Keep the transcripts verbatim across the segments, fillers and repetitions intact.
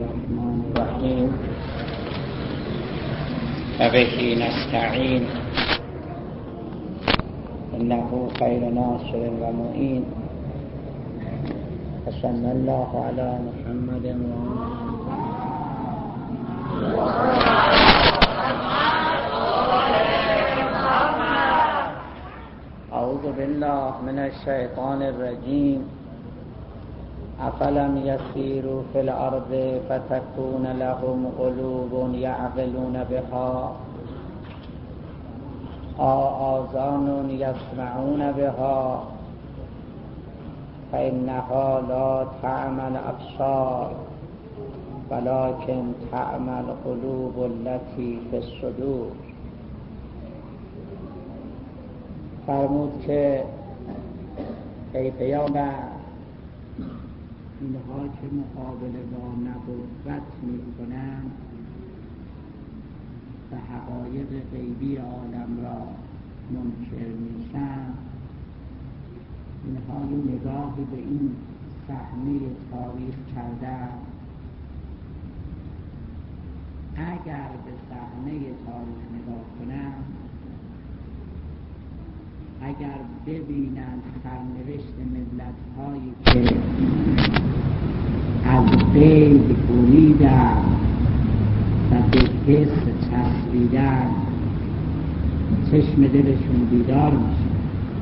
الرحمن الرحيم وبه نستعين إنه خير ناصر ومعين وصلى الله على محمد أعوذ بالله من الشيطان الرجيم أفلم يسيروا في الأرض فتكون لهم قلوب يعقلون بها أو آذان يسمعون بها فإنها لا تعمى الأبصار ولكن تعمى القلوب التي في الصدور. فرمود که ای پیامبر، اینها که مقابله با نبوت می کنند و حقایق غیبی عالم را منکر میشن، اینها یه نگاهی به این صحنه تاریخ کردن. اگر به صحنه تاریخ نگاه کنند، اگر ببینند سرنوشت ملت‌هایی که از غیب بریدند و به حس چسبیدند، چشم دلشون بیدار میشه.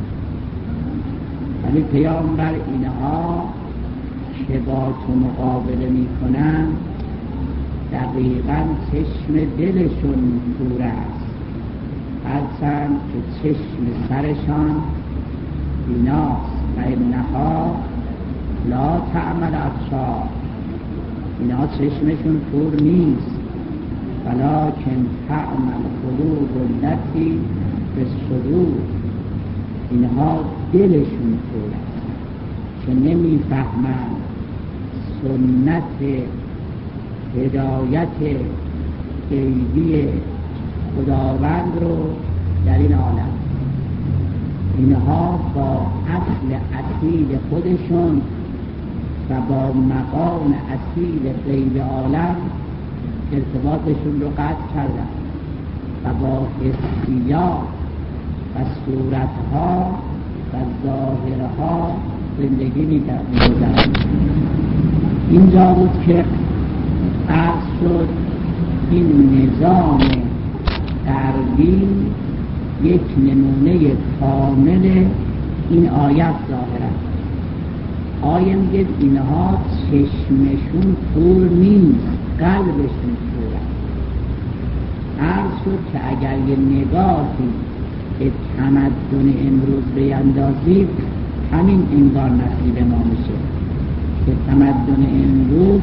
ولی پیامبر اینها که با تو مقابله میکنند دقیقاً چشم دلشون کور است، هرچند که چشم سرشان بیناست. و انها لا تعمى الابصار، اینها چشمشون کور نیست، ولکن تعمى القلوب التي في الصدور، اینها دلشون کور است که نمیفهمند سنت هدایت غیبی خداوند رو در این عالم. اینها با اصل اصیل خودشون و با مقام اصیل غیب عالم ارتباطشون رو قطع کردن و با حسیات و صورتها و ظاهرها زندگی می‌کردن. اینجا بود که عرض شد این نظام غربی یک نمونه کامل این آیت ظاهره. آیه میگه اینها چشمشون کور نیست، قلبشون کور است. عرض شد که اگر یه نگاهی به تمدن امروز بیندازید، همین انگار نصیب ما میشه که تمدن امروز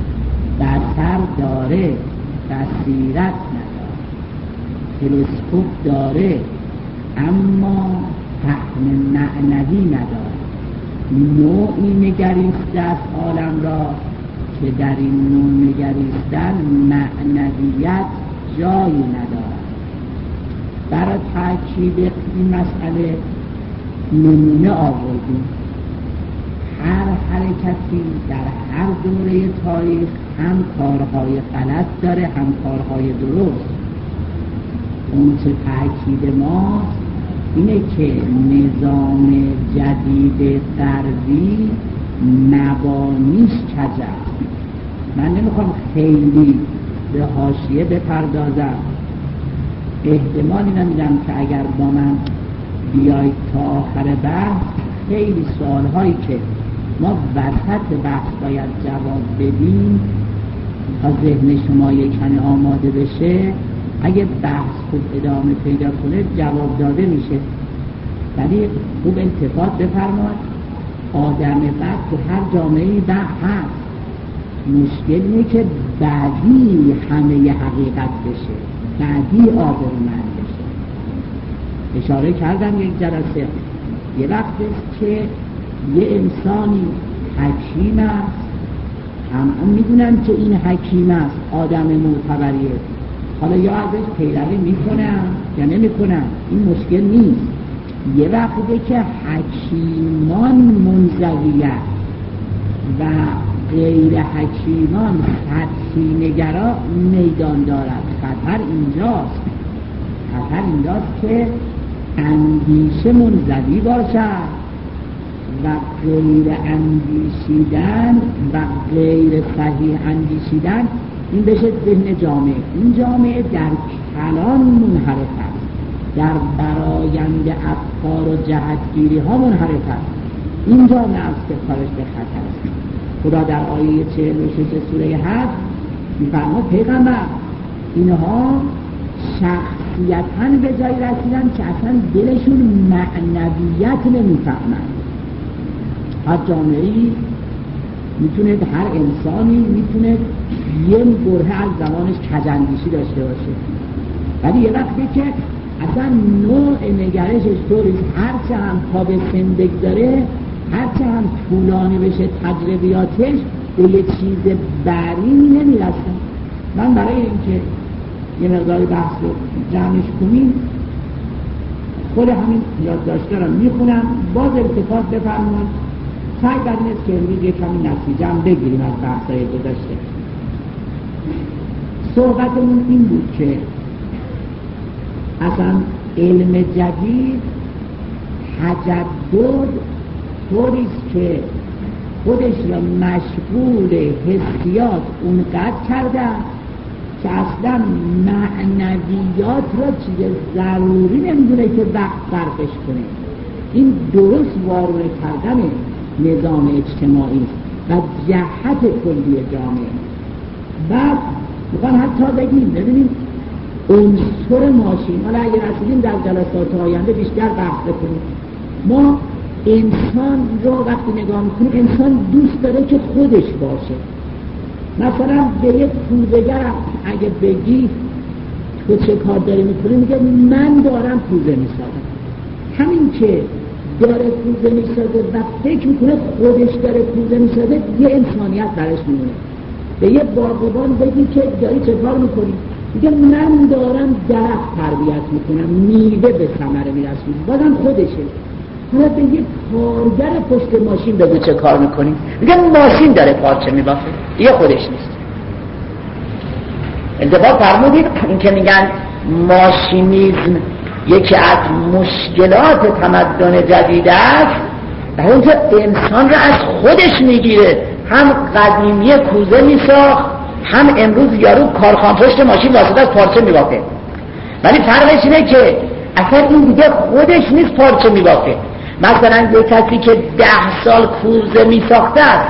بصر داره، بصیرت نداره، تلسکوپ داره اما فهم معنوی نداره. نوعی نگریسته از عالم را که در این نوع نگریستن معنویت جایی نداره. برای تأکید این مسئله نمونه آوردیم. هر حرکتی در هر دوره تاریخ هم کارهای غلط داره، هم کارهای درست. اون چه تأکید ماست اینه که نظام جدید غربی مبانیش کج است. من نمیخوام خیلی به حاشیه بپردازم، احتمالی نمیدم که اگر با من بیایید تا آخر بحث خیلی سوالهایی که ما وسط بحث باید جواب بدیم تا ذهن شما یکمی آماده بشه، اگه بحث خوب ادامه پیدا کنه جواب داده میشه. ولی خوب التفات بفرمایید، آدم بعد تو هر جامعه‌ای بعد هست. مشکل اینه که بعدی همه ی حقیقت بشه، بعدی آبرومند بشه. اشاره کردم یک جلسه یه وقت است که یه انسانی حکیم است، هم میدونن که این حکیم است، آدم معتبریه، حالا یا ازش پیروی میکنن یا نمیکنن، این مشکل نیست. یه وقته که حکیمان منزویت و غیر حکیمان سطحی نگرا میدان دارد. خطر اینجاست، خطر اینجاست که اندیشه منزوی باشد و غیر اندیشیدن و غیر صحیح اندیشیدن این بشه ذهن جامعه. این جامعه در کلان منحرف است، در برآیند افکار و جهتگیری ها منحرف است. این جامعه است که کارش به خطر است. خدا در آیه چهل و شش سوره هفت می‌فرماید پیغمبر اینها شخصیتاً به جای رسیدن که اصلا دلشون معنویت نمی‌فهمند. هر جامعه‌ای میتونه، هر انسانی میتونه یه برهه از زمانش کج‌اندیشی داشته باشه، ولی یه وقتی که اصلا نوع نگرشش طوریست هرچه هم تا به سن بگذاره، هرچه هم طولانی بشه تجربیاتش، به یه چیز برینی نمیرسن. من برای اینکه یه مقداری بحث رو جمعش کنیم خود همین یادداشت‌ها رو میخونم، باز التفات بفرمایید. سعی بر این است که امروز یک کمی نتیجه هم بگیریم از بحث‌های گذشته. صحبتمون این بود که اصلا علم جدید تجدد طوریست که خودش را مشغول حسیات اونقدر کرده که اصلا معنویات را چیز ضروری نمیدونه که وقت صرفش کنه. این درست وارونه کردن نظام اجتماعی و جهت کلی جامعه. بعد میخوان حتی بگیم ببینیم عنصر ماشین، حالا اگر رسیدیم در جلسات آینده بیشتر بحث کنیم. ما انسان رو وقتی نگاه میکنیم انسان دوست داره که خودش باشه. مثلا به یک پوزه‌گر اگه بگی تو چه کار داری میکنی، میگه من دارم پوزه میسازم. همین که داره پوزه میسازه و فکر میکنه خودش داره پوزه میسازه، یه انسانیت برش میمونه. به یه باغبان بگی که داری چه کار میکنی، میگه من دارم درخت تربیت میکنم، میوه به ثمره میرسونم، بازم خودشه. حالا به یه کارگر پشت ماشین بگو چه کار میکنی، میگه ماشین داره پارچه میبافه، دیگه خودش نیست. انتباه فرمودید این که میگن ماشینیزم یکی از مشکلات تمدن جدید است، در اونجا انسان را از خودش میگیره. هم قدیمی کوزه میساخت، هم امروز یارو کارخان پشت ماشین واسطه از پارچه میبافه. ولی فرقش اینه که اصلا این دیگه خودش نیست پارچه میبافه. مثلا یک کسی که ده سال کوزه میساخته است،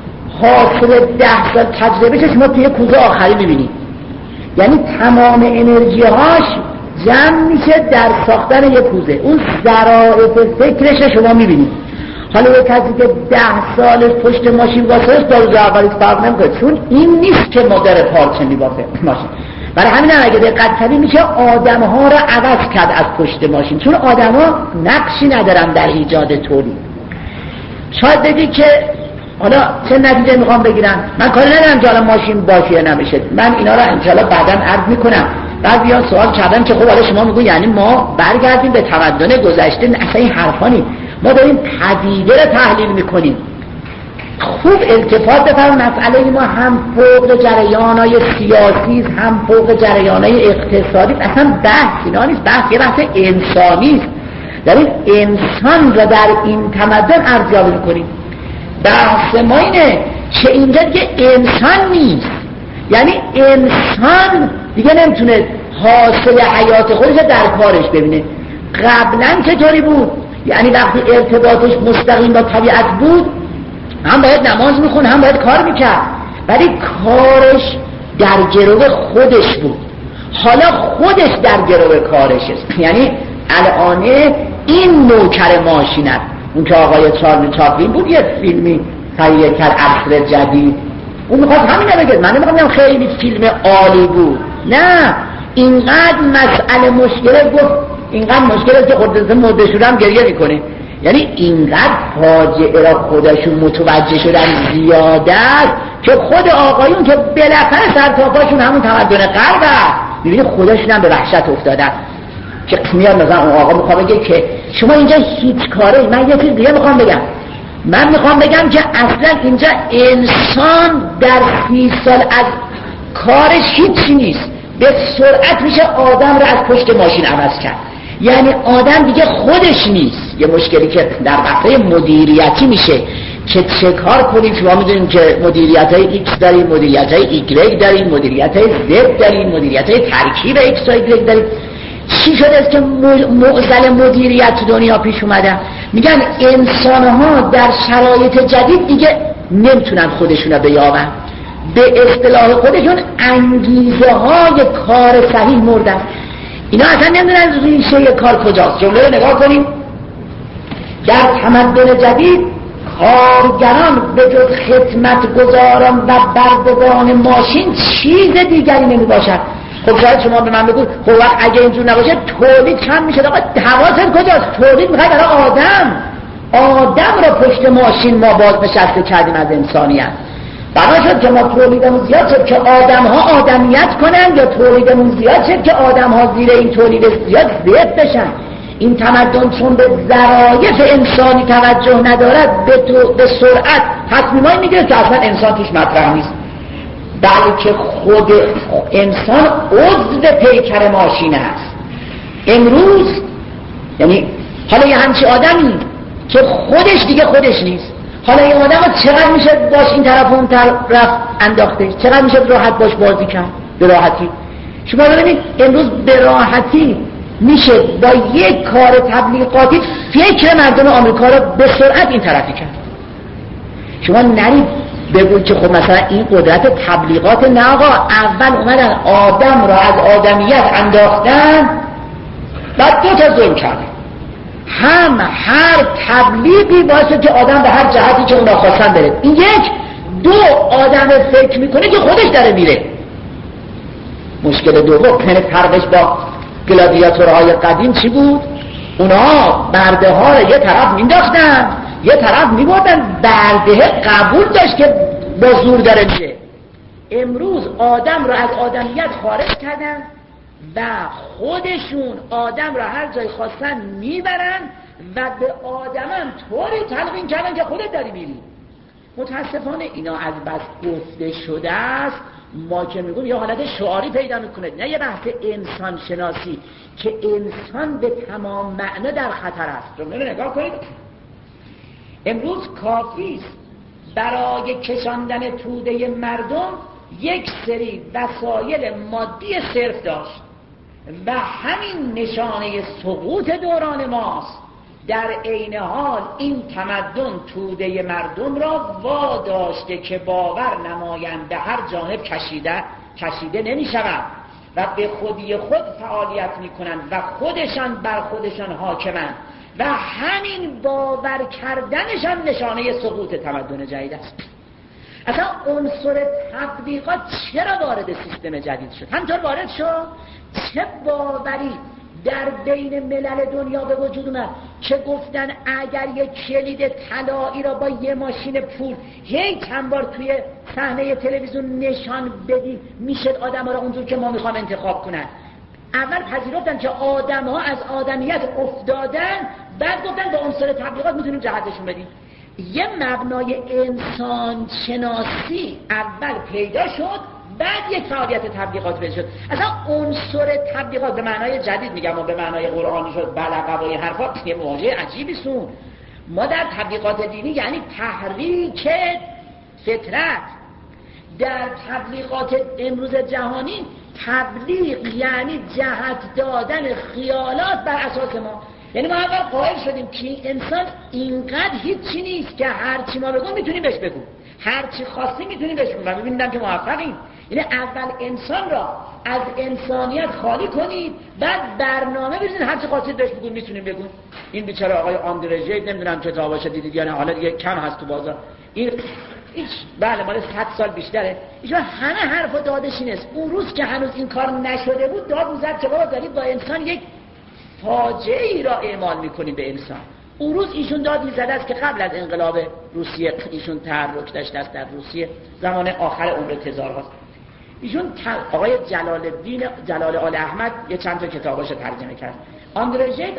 حاصل ده سال تجربهش شما توی کوزه آخری میبینید. یعنی تمام انرژی هاش جمع میشه در ساختن یک کوزه. اون ظرافت فکرش شما میبینید. حالا یک کسی که ده سال پشت ماشین واسه است، در روز اولیش فرق نمیکنه، چون این نیست که مادر پارچه میبافه ماشین. برای همین هم اگه دقت کنید میشه آدم ها را عوض کرد از پشت ماشین، چون آدم ها نقشی ندارن در ایجاد تولید. شاید بگی که حالا چه نتیجه میخوام بگیرم، من کاری ندارم که حالا ماشین باشه یا نباشه، من اینا را انشالله بعداً عرض میکنم. بعضیا سوال کردن که خب حالا شما میگو یعنی ما برگردیم به تمدن گذشته؟ اصلا این حرفا نیست. ما داریم پدیده رو تحلیل میکنیم. خوب التفات بفرمایید، مسئله ما هم فوق جریان‌های سیاسی، هم فوق جریان‌های اقتصادی، اصلا بحث اینا نیست، بحث یه بحث انسانی است. در این انسان را در این تمدن ارزیابی میکنیم. بحث ما اینه که اینجا دیگه انسان نیست، یعنی انسان دیگه نمیتونه حاصل حیات خودش در کارش ببینه. قبلا چطوری بود؟ یعنی وقتی ارتباطش مستقیم با طبیعت بود، هم باید نماز میخون، هم باید کار میکرد، ولی کارش در گروه خودش بود. حالا خودش در گروه کارش است. یعنی الان این نوکر ماشین است. اون که آقای چارلی چاپلین بود یه فیلمی تهیه کرد عصر جدید، اون میخواد همین رو بگه. من نمیخوام خیلی فیلم عالی بود، نه، اینقدر مسئله مشکله گفت، اینقدر مشکله که خودت مردشون هم گریه میکنه. یعنی اینقدر فاجعه را خودشون متوجه شدن زیاده است که خود آقایون که بالاخره سر تا پاشون همون تمدن غرب است، میبینی خودشون هم به وحشت افتادن. که میاد مثلا اون آقا میخواد بگه که شما اینجا هیچ کاره. من یه چیز دیگه میخوام بگم، من میخوام بگم که اصلا اینجا انسان در سی سال از کارش هیچی نیست، به سرعت میشه آدم رو از پشت ماشین عوض کرد. یعنی آدم دیگه خودش نیست. یه مشکلی که در بحث مدیریتی میشه که چه کار کنیم. شما میدونیم که مدیریت های ایکس داریم، مدیریت های ایگرگ داریم، مدیریت های زد داریم، مدیریت های ترکیب ایکس و ایگرگ داریم. چی شده است که معضل مدیریت تو دنیا پیش اومده؟ میگن انسان ها در شرایط جدید دیگه نمیتونن خودشون رو بیابن، به اصطلاح خودشون انگیزه های کار صحیح مردن. اینا اصلا نمیدونن ریشه کار کجاست. جمله رو نگاه کنیم. در تمدن جدید کارگران به جز خدمتگزاران و بردگان ماشین چیز دیگری نمی باشد. خب شاید شما به من بگو خب اگه اینجور نباشه تولید کم میشه. آقا حواست کجاست؟ تولید میخواد برای آدم. آدم رو پشت ماشین ما باز نشسته کردیم از انسانیت. بنا شد که ما تولیدمون زیاد شد که آدم ها آدمیت کنن، یا تولیدمون زیاد شد که آدم ها زیر این تولید زیاد زیاد بشن. این تمدن چون به ظرایف انسانی توجه ندارد به, تو به سرعت تصمیمایی میگیره که اصلا انسان توش مطرح نیست، بلکه خود انسان عضو پیکر ماشین است. امروز یعنی حالا یه همچی آدمی که خودش دیگه خودش نیست، حالا این آدم چقدر میشه باش این طرف و اون طرف انداخته، چقدر میشه راحت باش بازی کرد به راحتی. شما ببینید امروز به راحتی میشه با یک کار تبلیغاتی فکر مردم آمریکا رو به سرعت این طرفی کرد. شما نرید بگوید که خب مثلا این قدرت تبلیغات، نه آقا، اول اومدن آدم را از آدمیت انداختن، بعد دو تا ظلم کردن. هم هر تبلیغی باشه که آدم به هر جهتی که اونا خواستن بره. این یک. دو، آدم فکر میکنه که خودش داره میره. مشکل دوم یعنی فرقش با گلادیاتورهای قدیم چی بود؟ اونا برده ها رو یه طرف مینداختن، یه طرف میبردن، برده قبول داشت که با زور داره میره. امروز آدم رو از آدمیت خارج کردن و خودشون آدم رو هر جای خواستن میبرن و به آدمم طوری تلقین کردن که خودت داری میری. متاسفانه اینا از بس گفته شده است، ما که میگم یه حالت شعاری پیدا میکنه، نه یه بحث انسان شناسی که انسان به تمام معنا در خطر است. جمله رو نگاه کنید. امروز کافی است برای کشاندن توده مردم یک سری وسایل مادی صرف داشت و همین نشانه سقوط دوران ماست. در عین حال این تمدن توده مردم را واداشته که باور نمایند به هر جانب کشیده کشیده نمی شود و به خودی خود فعالیت می کنند و خودشان بر خودشان حاکمند و همین باور کردنشان نشانه سقوط تمدن جدید است. اصلا عنصر تبلیغات چرا وارد سیستم جدید شد؟ همطور وارد شد چه باوری در بین ملل دنیا به وجود اومد که گفتن اگر یک کلید طلایی را با یه ماشین پول هی چند بار توی صحنه تلویزیون نشان بدی میشه آدم‌ها را اونجور که ما میخوام انتخاب کنن. اول پذیرفتن که آدم‌ها از آدمیت افتادن، بعد گفتن با عنصر تبلیغات میتونیم جهتشون بدیم. یه مبنای انسان شناسی اول پیدا شد، بعد یک فعالیت تبلیغات پیدا شد. اصلا عنصر تبلیغات به معنای جدید میگم و به معنای قرآنی شد بلغه و این حرفا یه واژه عجیبی سون. ما در تبلیغات دینی یعنی تحریک فطرت. در تبلیغات امروز جهانی تبلیغ یعنی جهت دادن خیالات بر اساس ما. یعنی ما اول قائل شدیم که انسان اینقدر هیچی نیست که هر چی ما بگم میتونیم بهش بگو، هر چی خواستی میتونیم بهش بگو و ببینیم که موفقیم. یعنی اول انسان را از انسانیت خالی کنید، بعد برنامه بریزید هر چی خواستید بهش بگو میتونیم بگو. این بیچاره آقای آندره ژید نمیدونم کتاباشو دیدید یا نه، حالا دیگه کم هست تو بازار. این هیچ بله مال صد سال بیشتره. ایشون همه حرفو دادش اینه. اون روز که هنوز این کار نشده بود داد میزد که بابا دارید با انسان یک فاجعه ای را اعمال میکنیم به انسان. اون روز ایشون داد میزده است که قبل از انقلاب روسیه ایشون تحرک داشته است در روسیه، زمان آخر عمر تزار هاست. ایشون آقای جلال الدین جلال آل احمد یه چند تا کتاباشو ترجمه کرد. آندره ژید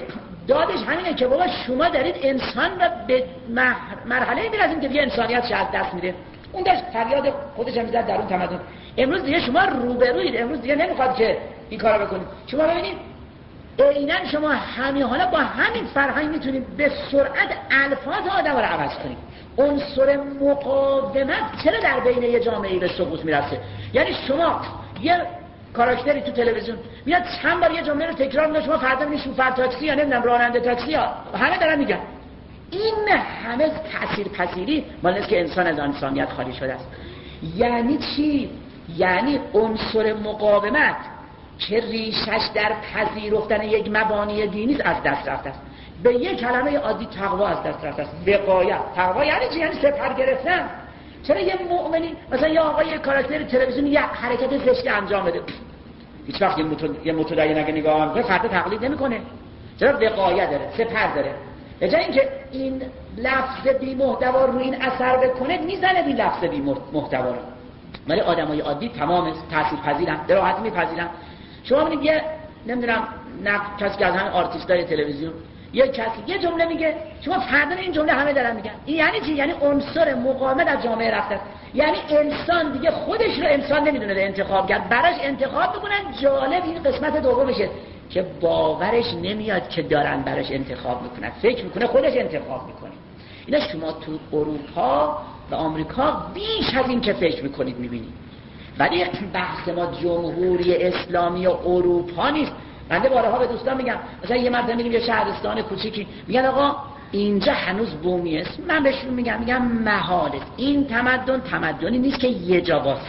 دادش همینه که بابا شما دارید انسان را به مرحله میرسید که دیگه انسانیت شاید دست میده. اون داشت فریاد خودش هم میزد در اون تمدن. امروز دیگه شما روبروید، امروز دیگه نمیخواد که این کارو بکنید. شما ببینید عیناً شما همین حالا با همین فرهنگ میتونید به سرعت الفاظ آدم رو عوض کنید. عنصر مقاومت چرا در بین یه جامعه به سقوط میرسه؟ یعنی شما یه کاراکتری تو تلویزیون میاد چند بار یه جمله رو تکرار میکنه، شما فردا میبینید شوفر تاکسی یا نمیدونم راننده تاکسی ها همه دارن میگن. این همه تاثیرپذیری مال است که انسان از انسانیت خالی شده است. یعنی چی؟ یعنی عنصر مقاومت که ریشش در پذیرفتن یک مبانی دینی از دست رفته است. به یک کلمه عادی تقوا از دست رفته است. وقایت. تقوا یعنی چی؟ یعنی سپر گرفتن. چرا یه مؤمنی مثلا یه آقای یه کاراکتر تلویزیونی یه حرکت زشتی انجام بده، هیچ وقت یه متد... یه متدین اگه نگاه کنه فرد تقلید نمیکنه. چرا؟ وقایت داره، سپر داره. به جای اینکه این لفظ بی محتوا رو این اثر بکنه میزنه بی لفظ بی محتوا رو. ولی آدمای عادی تمام تاثیرپذیرن، به راحتی میپذیرن. شما ببینید یه نمیدونم نقد کسی که از همین آرتیستای تلویزیون یه کسی یه جمله میگه، شما فردا این جمله همه دارن میگن. این یعنی چی؟ یعنی عنصر مقاومت از جامعه رفته است. یعنی انسان دیگه خودش رو انسان نمیدونه انتخاب کرد، براش انتخاب میکنن. جالب این قسمت دومشه که باورش نمیاد که دارن براش انتخاب میکنن، فکر میکنه خودش انتخاب میکنه. اینا شما تو اروپا و آمریکا بیش از این که فکر میکنید میبینید. ولی بحث ما جمهوری اسلامی و اروپا نیست. بنده بارها به دوستان میگم مثلا یه مرتبه میگیم یه شهرستان کوچیکی، میگن آقا اینجا هنوز بومی است. من بهشون میگم میگم محاله، این تمدن تمدنی نیست که یه جا واسه.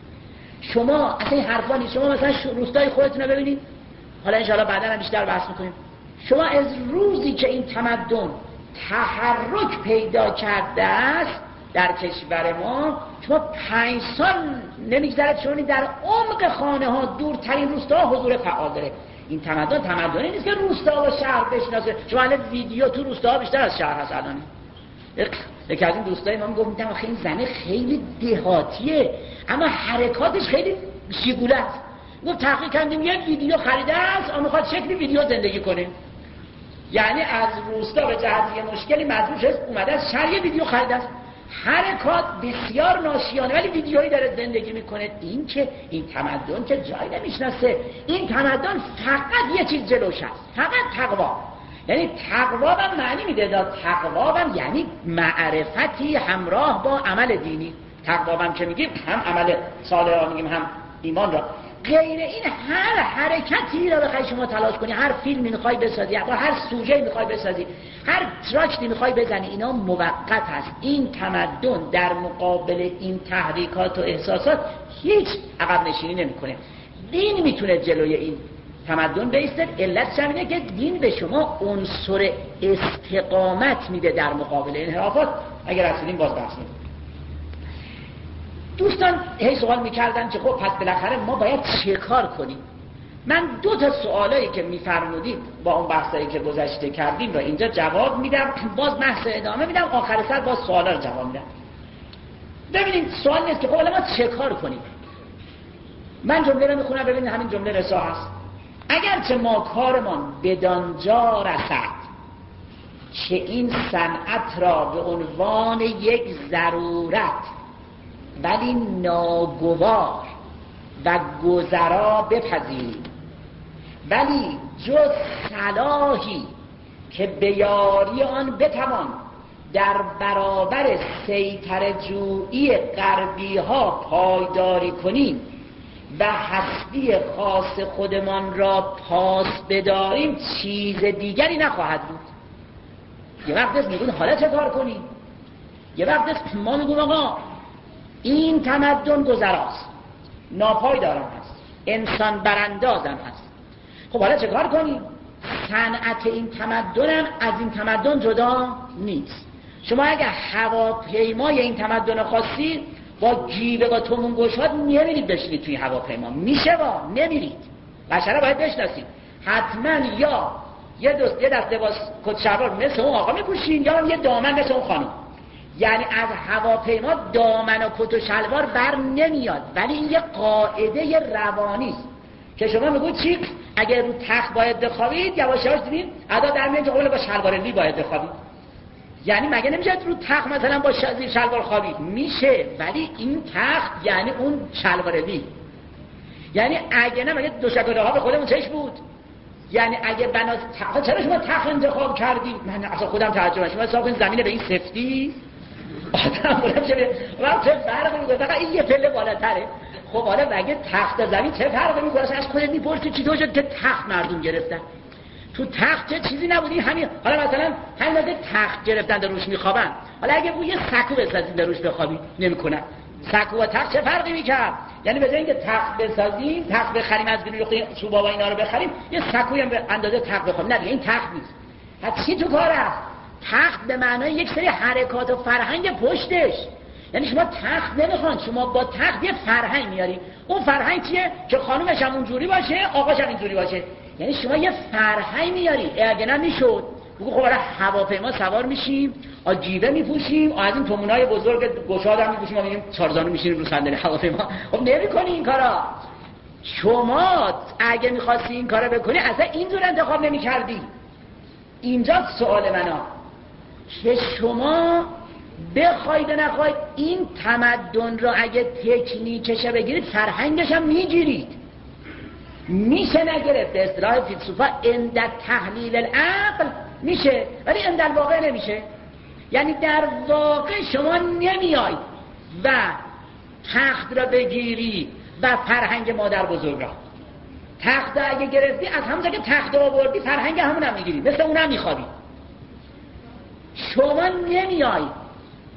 شما اصلا این حرفا نیست. شما مثلا روستای خودتون رو ببینید، حالا ان شاء الله بعدا هم بیشتر بحث میکنیم. شما از روزی که این تمدن تحرک پیدا کرده است در کشور ما، شما پنج سال نمیگذره چون در عمق خانه ها دورترین روستا حضور فعال داره. این تمدن تمدنی نیست که روستا و شهر بشناسه. شما الان ویدیو تو روستا بیشتر از شهر هست. الان یکی از این دوستای ما میگفت میگم آخه این زنه خیلی دهاتیه اما حرکاتش خیلی شیگوله است. گفت تحقیق کردیم یه ویدیو خریده است اما میخواد شکلی ویدیو زندگی کنه. یعنی از روستا به جهت یه مشکلی مجبور شد اومده از شهر یه ویدیو خریده است. حرکات بسیار ناشیانه ولی ویدیویی داره زندگی میکنه. این که این تمدن که جای نمیشناسه. این تمدن فقط یه چیز جلوش هست، فقط تقوا. یعنی تقوا هم معنی میده داد. تقوا هم یعنی معرفتی همراه با عمل دینی. تقوا هم که میگیم هم عمل صالح را میگیم هم ایمان را. غیر این هر حرکتی را بخوای شما تلاش کنی، هر فیلمی میخوای بسازی، یا هر سوژه میخوای بسازی، هر تراکتی میخوای بزنی، اینا موقت هست. این تمدن در مقابل این تحریکات و احساسات هیچ عقب نشینی نمیکنه. دین میتونه جلوی این تمدن بایسته. علتش اینه که دین به شما عنصر استقامت میده در مقابل انحرافات. اگر رسیدیم باز بحث می‌کنیم. دوستان هی سوال میکردن که خب پس بالاخره ما باید چه کار کنیم. من دو تا سوالایی که میفرمودید با اون بحثایی که گذشته کردیم را اینجا جواب میدم، باز بحث ادامه میدم، آخر سر باز سوالا رو جواب میدم. ببینید سوال نیست که خب حالا ما چه کار کنیم. من جمله رو میخونم ببینید همین جمله رسا هست. اگرچه ما کارمان بدانجا رسد که این صنعت را به عنوان یک ضرورت ولی ناگوار و گذرا بپذیریم، ولی جز صلاحی که به یاری آن بتوان در برابر سیطره جویی غربی ها پایداری کنیم و هستی خاص خودمان را پاس بداریم، چیز دیگری نخواهد بود. یه وقت است میگون حالا چه کار کنیم؟ یه وقت است ما میگون آقا این تمدن گذراست، ناپایدارم هست، انسان براندازم هست. خب حالا چه کار کنیم؟ صنعت این تمدنم از این تمدن جدا نیست. شما اگر هواپیمای این تمدن خاصی با جیبه و تومون گوشات نمیرید بشینید توی هواپیما، میشه با نمیرید. بشره باید بشناسید حتما یا یه دست یه دست لباس کت شلوار مثل اون آقا میپوشین یا یه دامن مثل اون خانم. یعنی از هواپیما دامن و کت و شلوار بر نمیاد، ولی این یه قاعده روانی است که شما میگوید چی اگر رو تخت باید بخوابید یواش یواش دیدین ادا در میاد که قول با شلوار لی باید بخوابید. یعنی مگه نمیشه رو تخت مثلا با شلوار خوابید؟ میشه، ولی این تخت یعنی اون شلوار لی. یعنی اگه نه مگه دوشکاره ها به خودمون چش بود؟ یعنی اگه بنا تخت، چرا شما تخت انتخاب کردید؟ من اصلا خودم تعجب میشم. شما حساب کنید زمین به این سفتی آدم بلند شه و چه فرقی میکنه؟ فقط این یه پله بالاتره. خب حالا مگه تخت زمین چه فرقی میکنه؟ از خودت میپرسی چطور شد که تخت مردم گرفتن؟ تو تخت چه چیزی نبودی همین. حالا مثلا همین که تخت گرفتن در روش میخوابن، حالا اگه بو یه سکو بسازید در روش بخوابید نمیکنن. سکو و تخت چه فرقی میکرد؟ یعنی به جای اینکه تخت بسازیم، تخت بخریم از بیرون چوبا و اینا رو بخریم، یه سکوی هم به اندازه تخت بخوابیم. نه دیگه این تخت نیست. پس چی تو کار است؟ تخت به معنای یک سری حرکات و فرهنگ پشتش. یعنی شما تخت نمیخوان، شما با تخت یه فرهنگ میاری. اون فرهنگ چیه؟ که خانومش هم اونجوری باشه، آقاش هم اینجوری باشه. یعنی شما یه فرهنگ میاری. اگه نمیشد بگو خب برای هواپیما سوار میشیم، آ جیبه میپوشیم، از این تومونای بزرگ گشاد هم میپوشیم، ما میگیم چارزانو میشینیم رو صندلی هواپیما. خب نمیکنی این کارا. شما اگه میخواستی این کارا بکنی اصلا اینجور انتخاب نمیکردی. اینجا سوال منه که شما بخواید نخواید این تمدن را اگه تکنیکش بگیرید فرهنگش هم میگیرید. میشه نگرفت. به اصطلاح فیلسوفا عند تحلیل العقل میشه، ولی عند الواقع نمیشه. یعنی در واقع شما نمیاید و تخت را بگیری و فرهنگ مادر بزرگ را. تخت اگه گرفتی از همونجا که تخت آوردی فرهنگ همون هم میگیری، مثل اون هم میخوابی. شما نمیاید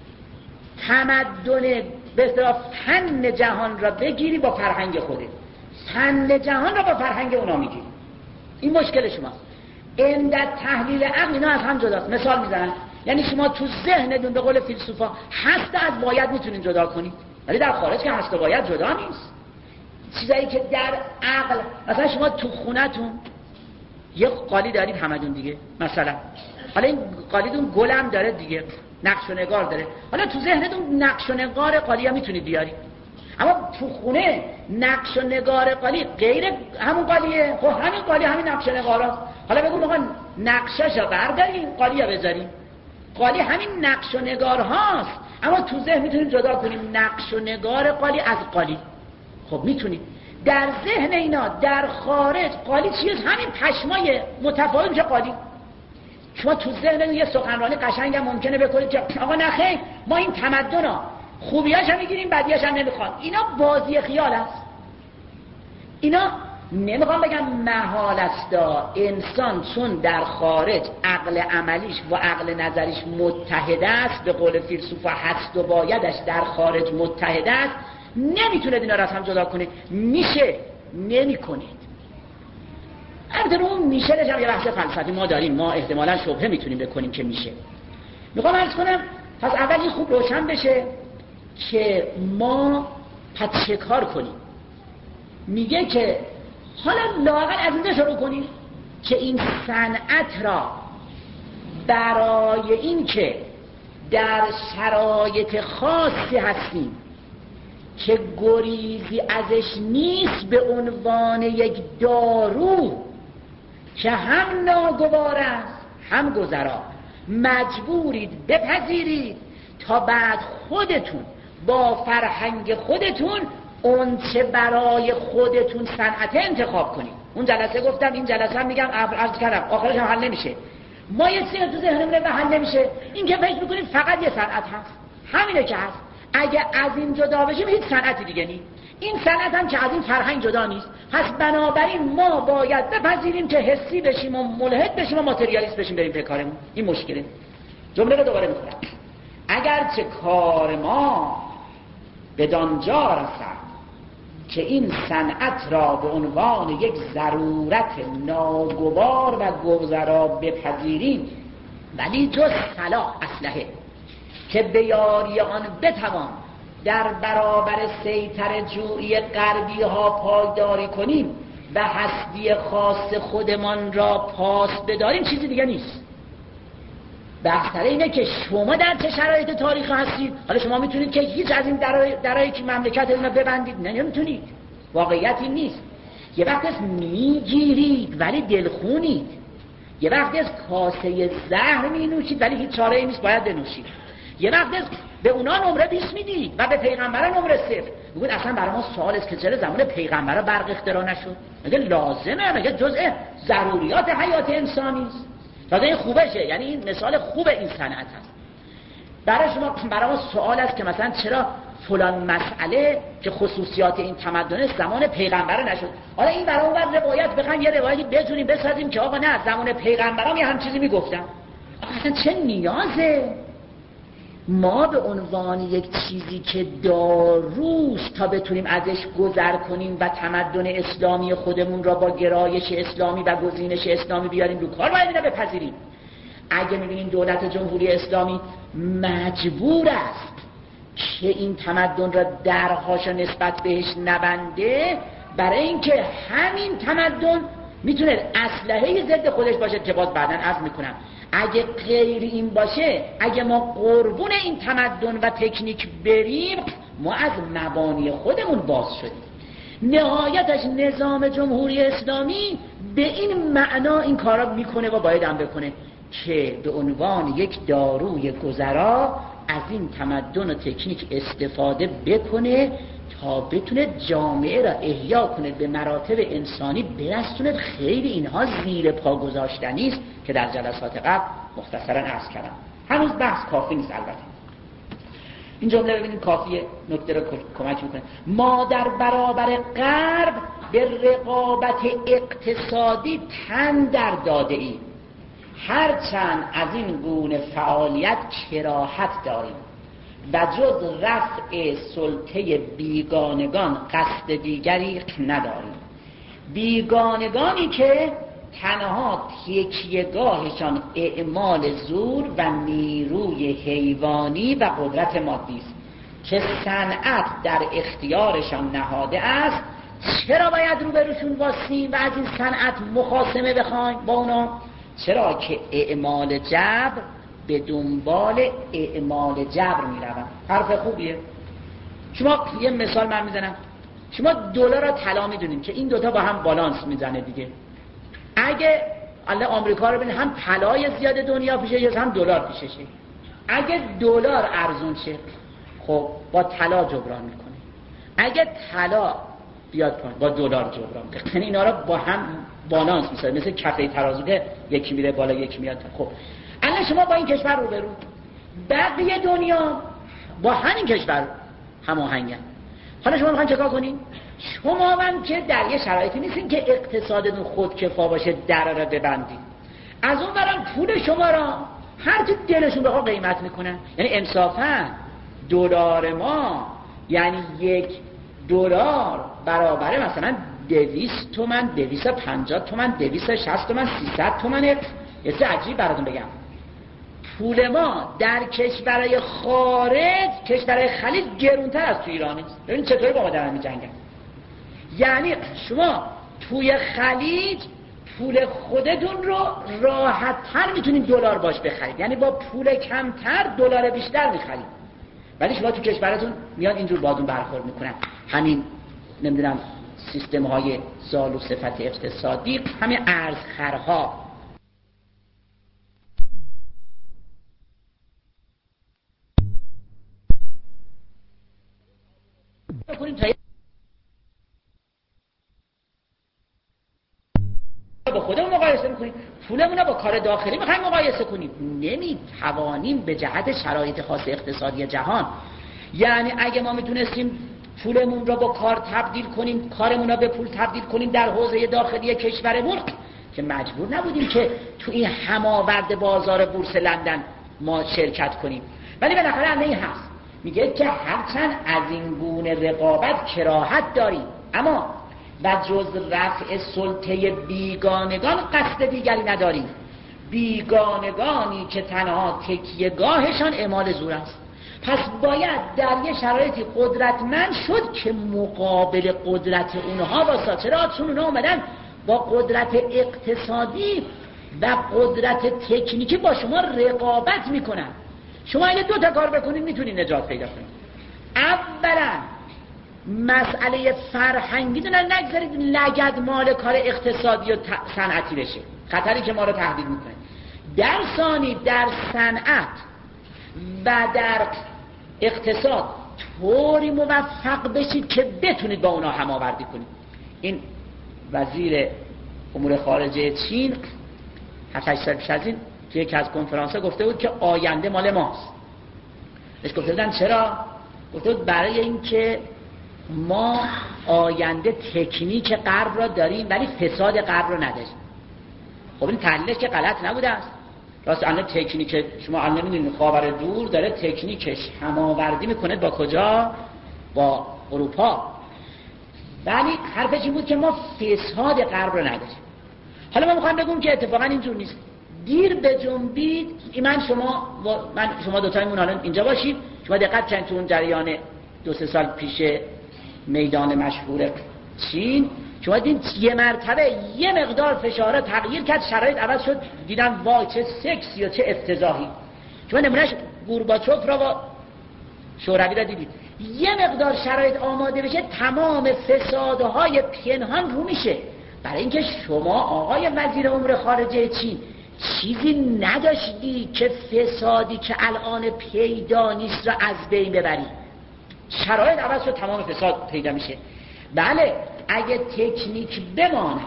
تمدن به اصطلاح فن جهان را بگیری با فرهنگ خودت، فن جهان را با فرهنگ اونا میگیری. این مشکل شماست. عند تحلیل عقل اینا از هم جداست. مثال میزنن، یعنی شما تو ذهنتون به قول فیلسوفا هست از باید میتونین جدا کنید، ولی در خارج که هست و باید جدا نیست. چیزایی که در عقل، مثلا شما تو خونتون یه قالی دارید همدون دیگه، مثلا حالا این قالیتون گلم داره دیگه، نقش و نگار داره، حالا تو ذهنتون نقش و نگار قالی هم میتونید بیارید، اما تو خونه نقش و نگار قالی غیر همون قالیه. خب همین قالی همین نقش و نگار هست. حالا بگو ما نقشاشو برداریم قالی ها بذاریم. قالی همین نقش و نگار هاست، اما تو ذهن میتونیم جدا کنیم نقش و نگار قالی از قالی. خب میتونید. در ذهن اینا در خارج قالی چیه؟ همین پشمای متفاوت میشه قالی. شما تو ذهن یه سخنرانی قشنگ هم ممکنه بکنید که آقا نخیر ما این تمدن ها خوبیاش هم میگیریم بدیاش هم نمیخوان. اینا بازی خیال است. اینا نمیخوام بگم محال است. انسان چون در خارج عقل عملیش و عقل نظریش متحد است، به قول فیلسوفا هست و بایدش در خارج متحد است، نمیتونه اینا را از هم جدا کنه. میشه، نمیکنید. البته اون میشه هم یه بحث فلسفی ما داریم، ما احتمالاً شبهه میتونیم بکنیم که میشه. میخوام عرض کنم پس اول این خوب روشن بشه که ما پس چه کار کنیم. میگه که حالا لااقل از اینجا شروع کنیم که این صنعت را برای این که در شرایط خاصی هستیم که گریزی ازش نیست، به عنوان یک دارو که هم ناگوار است هم گذرا، مجبورید بپذیرید تا بعد خودتون با فرهنگ خودتون اون چه برای خودتون صنعت انتخاب کنید. اون جلسه گفتم، این جلسه هم میگم عرض کردم آخرش هم حل نمیشه. ما یه چیزی تو ذهنمون حل نمیشه، این که فکر میکنیم فقط یه صنعت هست، همینه که هست. اگه از این جدا بشیم هیچ صنعتی دیگه نیست. این صنعت هم که از این فرهنگ جدا نیست. پس بنابراین ما باید بپذیریم که حسی بشیم و ملحد بشیم و ماتریالیست بشیم بریم به کارمون. این مشکله. جمله رو دوباره میخونم. اگرچه کار ما بدانجا رسد که این صنعت را به عنوان یک ضرورت ناگوار و گذرا بپذیریم، ولی جز صلاح اسلحه که به یاری آن بتوان در برابر سیطره جویی غربی ها پایداری کنیم و هستی خاص خودمان را پاس بداریم، چیزی دیگه نیست. بهتره اینه که شما در چه شرایط تاریخی هستید. حالا شما میتونید که هیچ از این درایی, درایی که مملکت اینا ببندید، نه نمیتونید. واقعیتی نیست. یه وقت از میگیرید ولی دلخونید، یه وقت از کاسه زهر می نوشید ولی هیچ چاره ای نیست باید بنوشید، یه وقت از به اونا نمره بیست میدید و به پیغمبر نمره صفر. میگوید اصلا برای ما سوال است که چرا زمان پیغمبر برق اختراع نشد؟ مگه لازمه؟ مگه جزء ضروریات حیات انسانی است؟ تازه این خوبه شه، یعنی این مثال خوب این صنعت هست. برای شما برای ما سوال است که مثلا چرا فلان مسئله که خصوصیات این تمدن زمان پیغمبر نشد؟ حالا این برای اون بر روایت بخوایم یه روایتی بجونیم بسازیم که آقا نه زمان پیغمبرام یه هم چیزی میگفتن. اصلا چه نیازه ما به عنوان یک چیزی که داروست تا بتونیم ازش گذر کنیم و تمدن اسلامی خودمون را با گرایش اسلامی و گزینش اسلامی بیاریم رو کار، باید اینو بپذیریم. اگه میبینیم دولت جمهوری اسلامی مجبور است که این تمدن را درهاش نسبت بهش نبنده، برای اینکه همین تمدن میتونه اسلحه ضد خودش باشه، که باز بعداً عرض میکنم اگه غیر این باشه، اگه ما قربون این تمدن و تکنیک بریم، ما از مبانی خودمون باز شدیم. نهایتش نظام جمهوری اسلامی به این معنا این کارا میکنه و باید هم بکنه که به عنوان یک داروی گذرا از این تمدن و تکنیک استفاده بکنه تا بتونه جامعه را احیا کنه، به مراتب انسانی برسونه. خیلی اینها زیر پا گذاشتنی است که در جلسات قبل مختصرا عرض کردم. هنوز بحث کافی نیست البته. این جمله ببینید کافیه، نکته را کمک میکنه. ما در برابر غرب به رقابت اقتصادی تن در داده ایم، هرچند از این گونه فعالیت کراهت داریم و جز رفع سلطه بیگانگان قصد دیگری نداریم. بیگانگانی که تنها تکیه‌گاهشان اعمال زور و نیروی حیوانی و قدرت مادی است که صنعت در اختیارشان نهاده است. چرا باید روبروشون واسیم و از این صنعت مخاصمه بخوایم با اونا؟ چرا که اعمال جبر به دنبال اعمال جبر میروند. حرف خوبیه. شما یه مثال من میزنم، شما دلار و طلا میدونید که این دوتا با هم بالانس میزنه دیگه. اگه الله آمریکا رو ببینید، هم طلای زیاد دنیا پیشه یا هم دلار پیششه. اگه دلار ارزون شه خب با طلا جبران میکنه، اگه طلا بیاد پایین با دلار جبران میکنه. یعنی اینا رو با هم بالانس میسازه، مثل کفه ترازو که یکی میره بالا یکی میاد. خب الان شما با این کشور رو برو، بقیه دنیا با همین کشور هماهنگن. حالا شما میخواین چیکار کنین؟ شما من که در یه شرایطی نیستین که اقتصادتون خودکفا باشه در را ببندید. از اون برام پول شما را هر چی دلشون بخواد قیمت میکنن. یعنی انصافا دلار ما، یعنی یک دلار برابر مثلا دویست تومن، دویست و پنجاه تومن، دویست و شصت تومن، سیصد تومنه. یه چیز عجیب براتون بگم، پول ما در کشورهای خارج، کشورهای خلیج گرونتر از تو ایران است. ببین چطوری با ما دارن می‌جنگن. یعنی شما توی خلیج پول خودتون رو راحت‌تر میتونید دلار باش بخرید، یعنی با پول کمتر دلار بیشتر می‌خرید. ولی شما تو کشورتون میاد اینجور بازون برخورد میکنن. همین نمیدونم سیستم‌های زال و صفت اقتصادی، همین ارزخرها. بکنیم تا با خودمون مقایسه میکنیم، پولمون رو با کار داخلی میخوایم مقایسه کنیم. نمیتوانیم به جهت شرایط خاص اقتصادی جهان. یعنی اگه ما میتونستیم پولمون رو با کار تبدیل کنیم، کارمون رو به پول تبدیل کنیم در حوزه داخلی کشورمون، که مجبور نبودیم که تو این هماورد بازار بورس لندن ما شرکت کنیم. ولی بالاخره الان این هست، میگه که هرچند از این گونه رقابت کراهت داریم، اما و جز رفع سلطه بیگانگان قصد دیگری نداریم. بیگانگانی که تنها تکیه‌گاهشان اعمال زور است. پس باید در یه شرایطی قدرتمند شد که مقابل قدرت اونها واسه، چرا چون اونها اومدن با قدرت اقتصادی و قدرت تکنیکی با شما رقابت میکنن. شما اگه دو تا کار بکنید میتونید نجات پیدا کنید. اولا مسئله فرهنگی دونن نگذارید لگد مال کار اقتصادی و صنعتی بشه، خطری که ما رو تهدید میکنه. در ثانی در صنعت و در اقتصاد طوری موفق بشید که بتونید با اونا هماوردی کنید. این وزیر امور خارجه چین هفت هشت سال پیش از این توی یکی از کنفرانس‌ها گفته بود که آینده مال ماست. بهش گفته بودن چرا؟ گفته بود برای اینکه ما آینده تکنیک غرب را داریم ولی فساد غرب را نداریم. خب این تحلیلش که غلط نبوده است. راست الان تکنیک شما الان می‌بینید خاور دور داره تکنیکش هماوردی میکنه با کجا؟ با اروپا. ولی حرفش این بود که ما فساد غرب را نداریم. حالا ما میخوام بگم که اتفاقا اینجور نیست. دیر به جنبید. من شما من شما دو تایمون الان اینجا باشید. شما دقت کنید تو اون جریان دو سه سال پیش میدان مشهور چین شما دیدین یه مرتبه یه مقدار فشاره تغییر کرد، شرایط عوض شد، دیدن وای چه سکسی و چه افتضاحی. شما نمونهش گورباچوف را با شوروی را دیدید. یه مقدار شرایط آماده بشه تمام فسادهای پنهان رو میشه. برای اینکه شما آقای وزیر امور خارجه چین چیزی نداشتی که فسادی که الان پیدا نیست را از بین ببری. شرایط عوض شد تمام فساد پیدا میشه. بله اگه تکنیک بمانه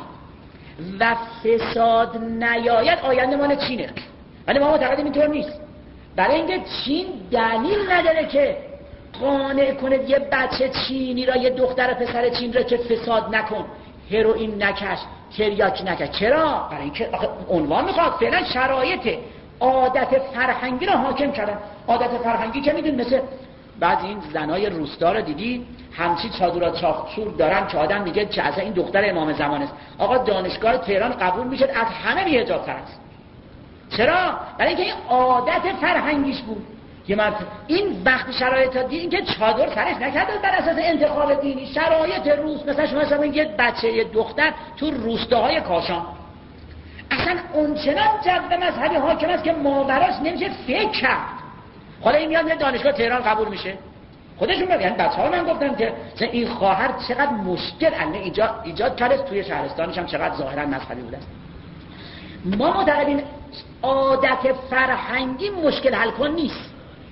و فساد نیاید آینده مال چینه، ولی ما معتقدیم اینطور نیست. برای اینکه چین دلیل نداره که قانع کنه یه بچه چینی را، یه دختر پسر چین را که فساد نکن، هروئین نکش، تریاک نکش. چرا؟ برای اینکه عنوان میخواد. فعلا شرایط عادت فرهنگی را حاکم کردن. عادت فرهنگی که میدون مثل بعد این زنای روستا رو دیدی همچی چادرات چاخچور دارن که آدم میگه چه اصلا این دختر امام زمان است. آقا دانشگاه تهران قبول میشد از همه بی حجاب تر است. چرا؟ برای اینکه این عادت فرهنگیش بود. یه مرد این وقت شرایط ها دیدین که چادر سرش نکرده بر اساس انتخاب دینی. شرایط روز مثلا شما مثلا یه بچه یه دختر تو روستاهای کاشان اصلا اونچنان جو مذهبی حاکم است که ماوراش نمیشه فکر کرد. حالا این میاد دانشگاه تهران قبول میشه. خودشون میگن یعنی بچه‌ها من گفتم که این خواهر چقدر مشکل الان ایجاد ایجاد کرده توی شهرستانش هم چقدر ظاهرا مذهبی بوده است. ما معتقدیم عادت فرهنگی مشکل حل کن نیست.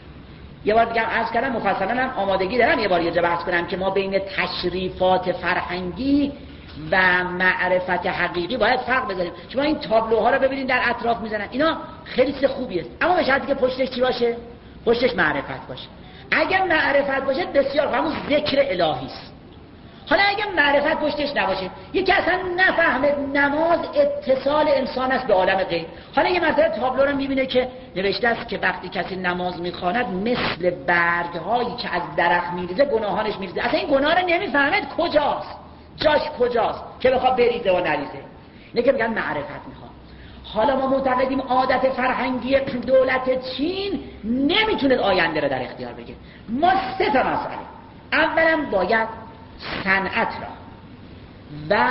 یه بار دیگه عرض کردم مفصلا هم آمادگی دارم یه بار یه جا بحث کنم که ما بین تشریفات فرهنگی و معرفت حقیقی باید فرق بذاریم. شما این تابلوها رو ببینید در اطراف میزنن، اینا خیلی چیز خوبی است، اما به شرطی که پشتش چی باشه؟ پشتش معرفت باشه. اگر معرفت باشه بسیار همون ذکر الهی است. حالا اگر معرفت پشتش نباشه، یکی اصلا نفهمه نماز اتصال انسان است به عالم غیب. حالا یه مثلا تابلو رو میبینه که نوشته است که وقتی کسی نماز میخواند مثل برگ‌هایی که از درخت میریزه گناهانش میریزه. اصلا این گناه رو نمیفهمد کجاست، جاش کجاست که بخواد بریزه و نریزه. اینه که میگن معرفت میخواد. حالا ما معتقدیم عادت فرهنگی دولت چین نمیتونه آینده رو در اختیار بگیره. ما سه تا مسئله. اولا باید صنعت را و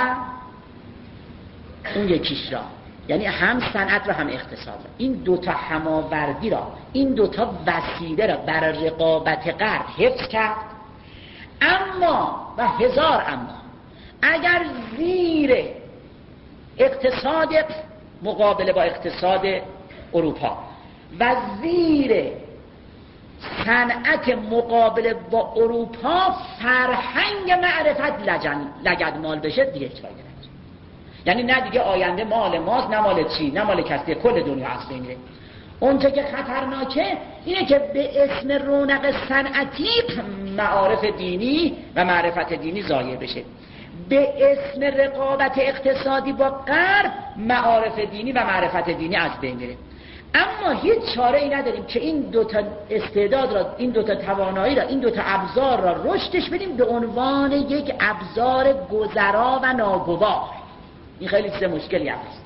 اون یکیش را، یعنی هم صنعت را هم اقتصاد را، این دوتا هماوردی را، این دوتا وسیله را برای رقابت غرب حفظ کرد. اما و هزار اما اگر زیر اقتصاد مقابله با اقتصاد اروپا و زیر صنعت مقابله با اروپا فرهنگ معرفت لجن لگد مال بشه دیگه هیچ فایده نداره. یعنی نه دیگه آینده مال ماست، نه مال چین، نه مال کسی، کل دنیا اصلا میره. اونچه که خطرناکه اینه که به اسم رونق صنعتی معارف دینی و معرفت دینی ضایع بشه، به اسم رقابت اقتصادی با غرب معارف دینی و معرفت دینی از بین بره. اما هیچ چاره ای نداریم که این دوتا استعداد را، این دوتا توانایی را، این دوتا ابزار را رشدش بدیم به عنوان یک ابزار گذرا و ناگوار. این خیلی چیز مشکلی هست.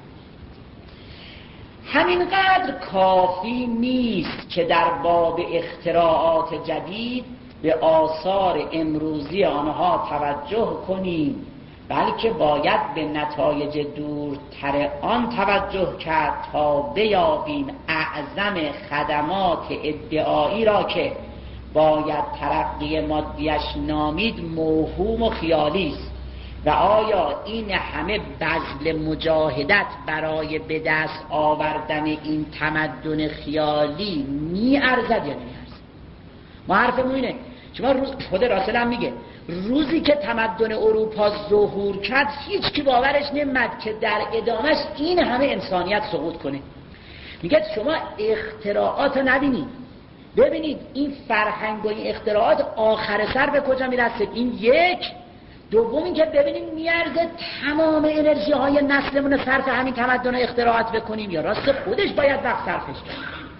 همینقدر کافی نیست که در باب اختراعات جدید به آثار امروزی آنها توجه کنیم، بلکه باید به نتایج دورتر آن توجه کرد تا بیابیم اعظم خدمات ادعایی را که باید ترقی مادیش نامید موهوم و خیالی است. و آیا این همه بذل مجاهدت برای به دست آوردن این تمدن خیالی می ارزد یا نمی ارزد؟ ما حرفمون اینه. شما روز خود راسل هم میگه روزی که تمدن اروپا ظهور کرد هیچ کی باورش نمیاد که در ادامهش این همه انسانیت سقوط کنه. میگه شما اختراعات نبینید، ببینید این فرهنگ و این اختراعات آخر سر به کجا میرسه. این یک. دوم این که ببینیم میارزه تمام انرژی های نسلمون صرف همین تمدن و اختراعات بکنیم یا راست خودش باید وقت صرفش کنیم.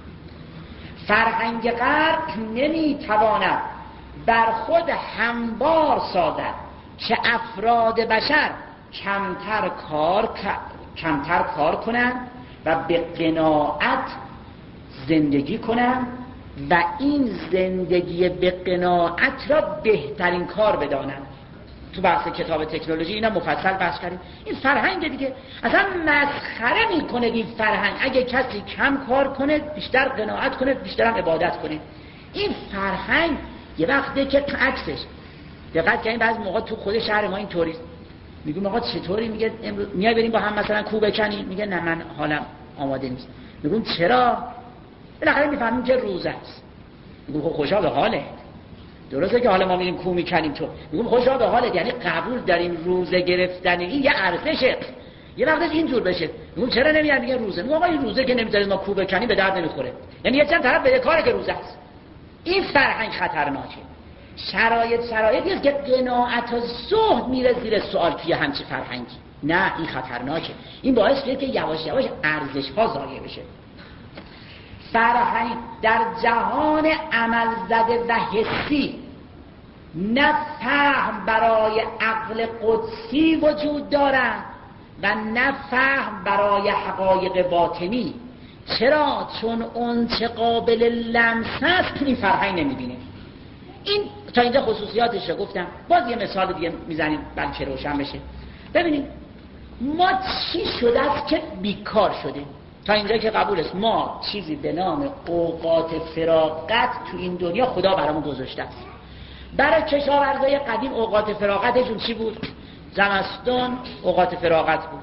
فرهنگ غرب نمیتواند بر خود هموار سازد که افراد بشر کمتر کار کمتر کار کنند و به قناعت زندگی کنند و این زندگی به قناعت را بهترین کار بدانند. تو بحث کتاب تکنولوژی اینا مفصل بحث کردیم. این فرهنگ دیگه اصلا مسخره میکنه این فرهنگ. اگه کسی کم کار کنه بیشتر قناعت کنه بیشتر هم عبادت کنه. این فرهنگ یه وقته که عکسش دقت کنید بعضی موقع تو خود شهر ما این طوریست. میگم آقا چطوری؟ میگه امروز میای بریم با هم مثلا کو بکنیم. میگه نه من حالم آماده نیست. میگم چرا؟ بالاخره میفهمیم که روزه است. میگم خب خوشا به حاله. درسته که حالا ما میریم کو میکنیم تو. میگم خوشا به حاله، یعنی قبول داریم روزه گرفتن این یه ارزشه. یه وقتش اینجور بشه. میگم چرا نمیاد میگه روزه. میگم آقا این روزه که نمیذارید ما کو بکنیم به درد نمیخوره. یعنی یه چند طرف به کاره که روزه است. این فرهنگ خطرناکه. شرایط شرایطی است که قناعت و زهد میره زیر سوال توی همچی فرهنگی. نه این خطرناکه. این باعث میشه که یواش یواش ارزش ها ضایع بشه. فرهنگ در جهان عمل زده و حسی نه فهم برای عقل قدسی وجود دارد و نه فهم برای حقایق باطنی. چرا؟ چون اون چه قابل لمس است این فرهنگ نمیبینه. این تا اینجا خصوصیاتش رو گفتم. باز یه مثال دیگه میزنیم بلکه روشن بشه. ببینید ما چی شده است که بیکار شده؟ تا اینجا که قبول است ما چیزی به نام اوقات فراغت تو این دنیا خدا برامون گذاشته است. برای کشاورزای قدیم اوقات فراغتشون چی بود؟ زمستان اوقات فراغت بود.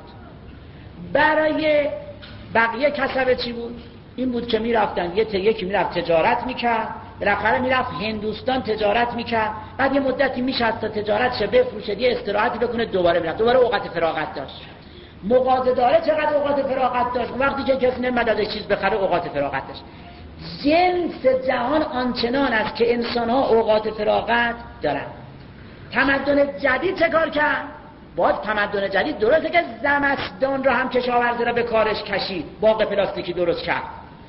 برای بقیه کسب چی بود؟ این بود که میرفتن یه یکی میرفت تجارت میکرد، بالاخره میرفت هندوستان تجارت میکرد، بعد یه مدتی میشد تا تجارت شه بفروشه یه استراحتی بکنه دوباره میرفت، دوباره اوقات فراغت داشت. مغازه داره چقدر اوقات فراغت داشت؟ وقتی که کسی نمیاد ازش چیز بخره اوقات فراغت داشت. جنس جهان آنچنان است که انسان ها اوقات فراغت دارن. تمدن جدید چه کار کرد؟ باز تمدن جدید درسته که زمستان را هم کشاورزی را به کارش کشید، باغ پلاستیکی درست کرد،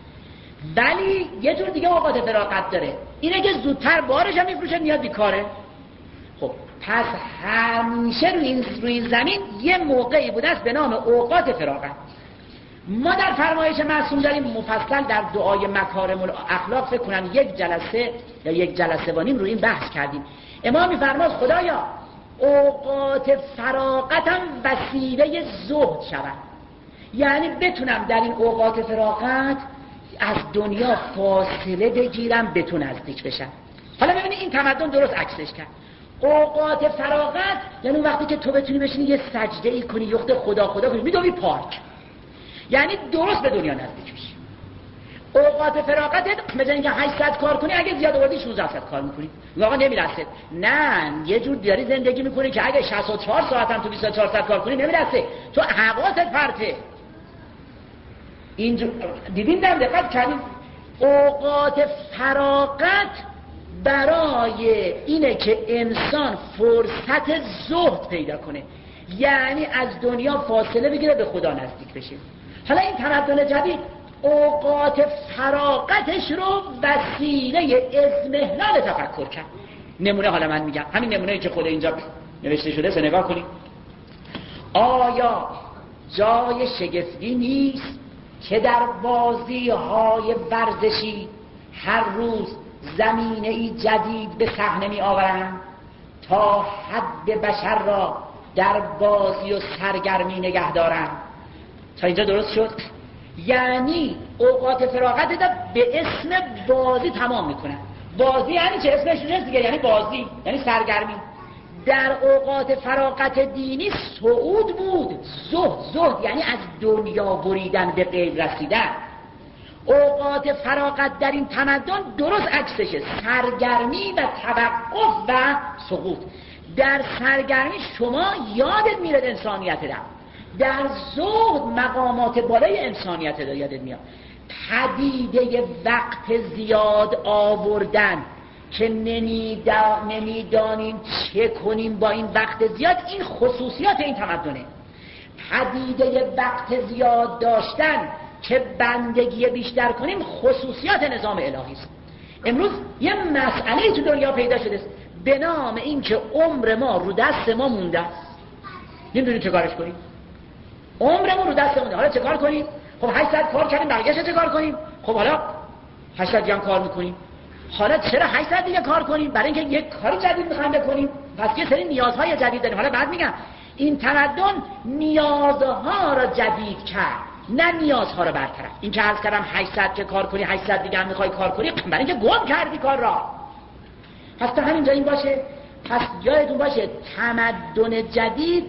ولی یه جور دیگه اوقات فراغت داره. اینه که زودتر بارش هم میفروشه نیاد بیکاره. خب پس همیشه روی این, روی این زمین یه موقعی بوده است به نام اوقات فراغت. ما در فرمایش معصوم داریم مفصل در دعای مکارم الاخلاق فکر کنم یک جلسه یا یک جلسه و نیم روی این بحث کردیم. امام میفرماد خدایا اوقات فراغتم وسیله زهد شود، یعنی بتونم در این اوقات فراغت از دنیا فاصله بگیرم به تو نزدیک بشم. حالا ببینید این تمدن درست عکسش کرد. اوقات فراغت یعنی وقتی که تو بتونی بشینی یه سجده ای کنی یخت خدا خدا کنی میدوی پارک، یعنی درست به دنیا نزدیک بشی. اوقات فراغتت مثلا اینکه هشتصد کار کنی اگه زیاد آوردی شانزده صد کار میکنی واقعا نمیرسه. نه یه جور دیاری زندگی میکنی که اگه شصت و چهار ساعت هم تو بیست و چهار ساعت کار کنی نمیرسه، تو حواست پرته. اینجور دیدین دم دقت کردیم اوقات فراغت برای اینه که انسان فرصت زهد پیدا کنه، یعنی از دنیا فاصله بگیره به خدا نزدیک بشه. حالا این تمدن جدید اوقات فراغتش رو وسیله اضمحلال تفکر کرد. نمونه حالا من میگم همین نمونه‌ای که خود اینجا نوشته شده سه نگاه کنید. آیا جای شگفتی نیست که در بازی‌های ورزشی هر روز زمینه‌ای جدید به صحنه می آورند تا حد بشر را در بازی و سرگرمی نگه دارند؟ تا اینجا درست شد؟ یعنی اوقات فراغت را به اسم بازی تمام میکنن. بازی یعنی چه؟ اسمش نیست دیگه، یعنی بازی، یعنی سرگرمی. در اوقات فراغت دینی صعود بود، زهد، زهد یعنی از دنیا بریدن به غیر رسیدن. اوقات فراغت در این تمدن درست عکسشه، سرگرمی و توقف و سقوط. در سرگرمی شما یادت میاد انسانیت را، در زهد مقامات بالای انسانیت را یادت میاد. پدیده وقت زیاد آوردن که نمیدانیم چه کنیم با این وقت زیاد، این خصوصیات این تمدنه. پدیده وقت زیاد داشتن که بندگی بیشتر کنیم خصوصیات نظام الهی است. امروز یه مسئله تو دنیا پیدا شده است به نام این که عمر ما رو دست ما مونده است، نمیدونیم چه کارش کنیم. عمرمون رو دست مونده، حالا چه کار کنیم؟ خب هشتصد کار کردیم، بقیه‌اش چه کار کنیم؟ خب حالا هشتصد هم کار میکنیم، حالا چرا هشتصد دیگه کار کنیم؟ برای اینکه یک کار جدید میخوایم بکنیم، پس یه سری نیازهای جدید داریم. حالا بعد میگم این تمدن نیازها را جدید کرد، نه نیازها را برطرف. این که عرض کردم هشتصد که کار کنی، هشتصد دیگه هم میخوای کار کنی، برای اینکه گم کردی کار را. پس تا همینجا این باشه. پس یادتون باشه تمدن جدید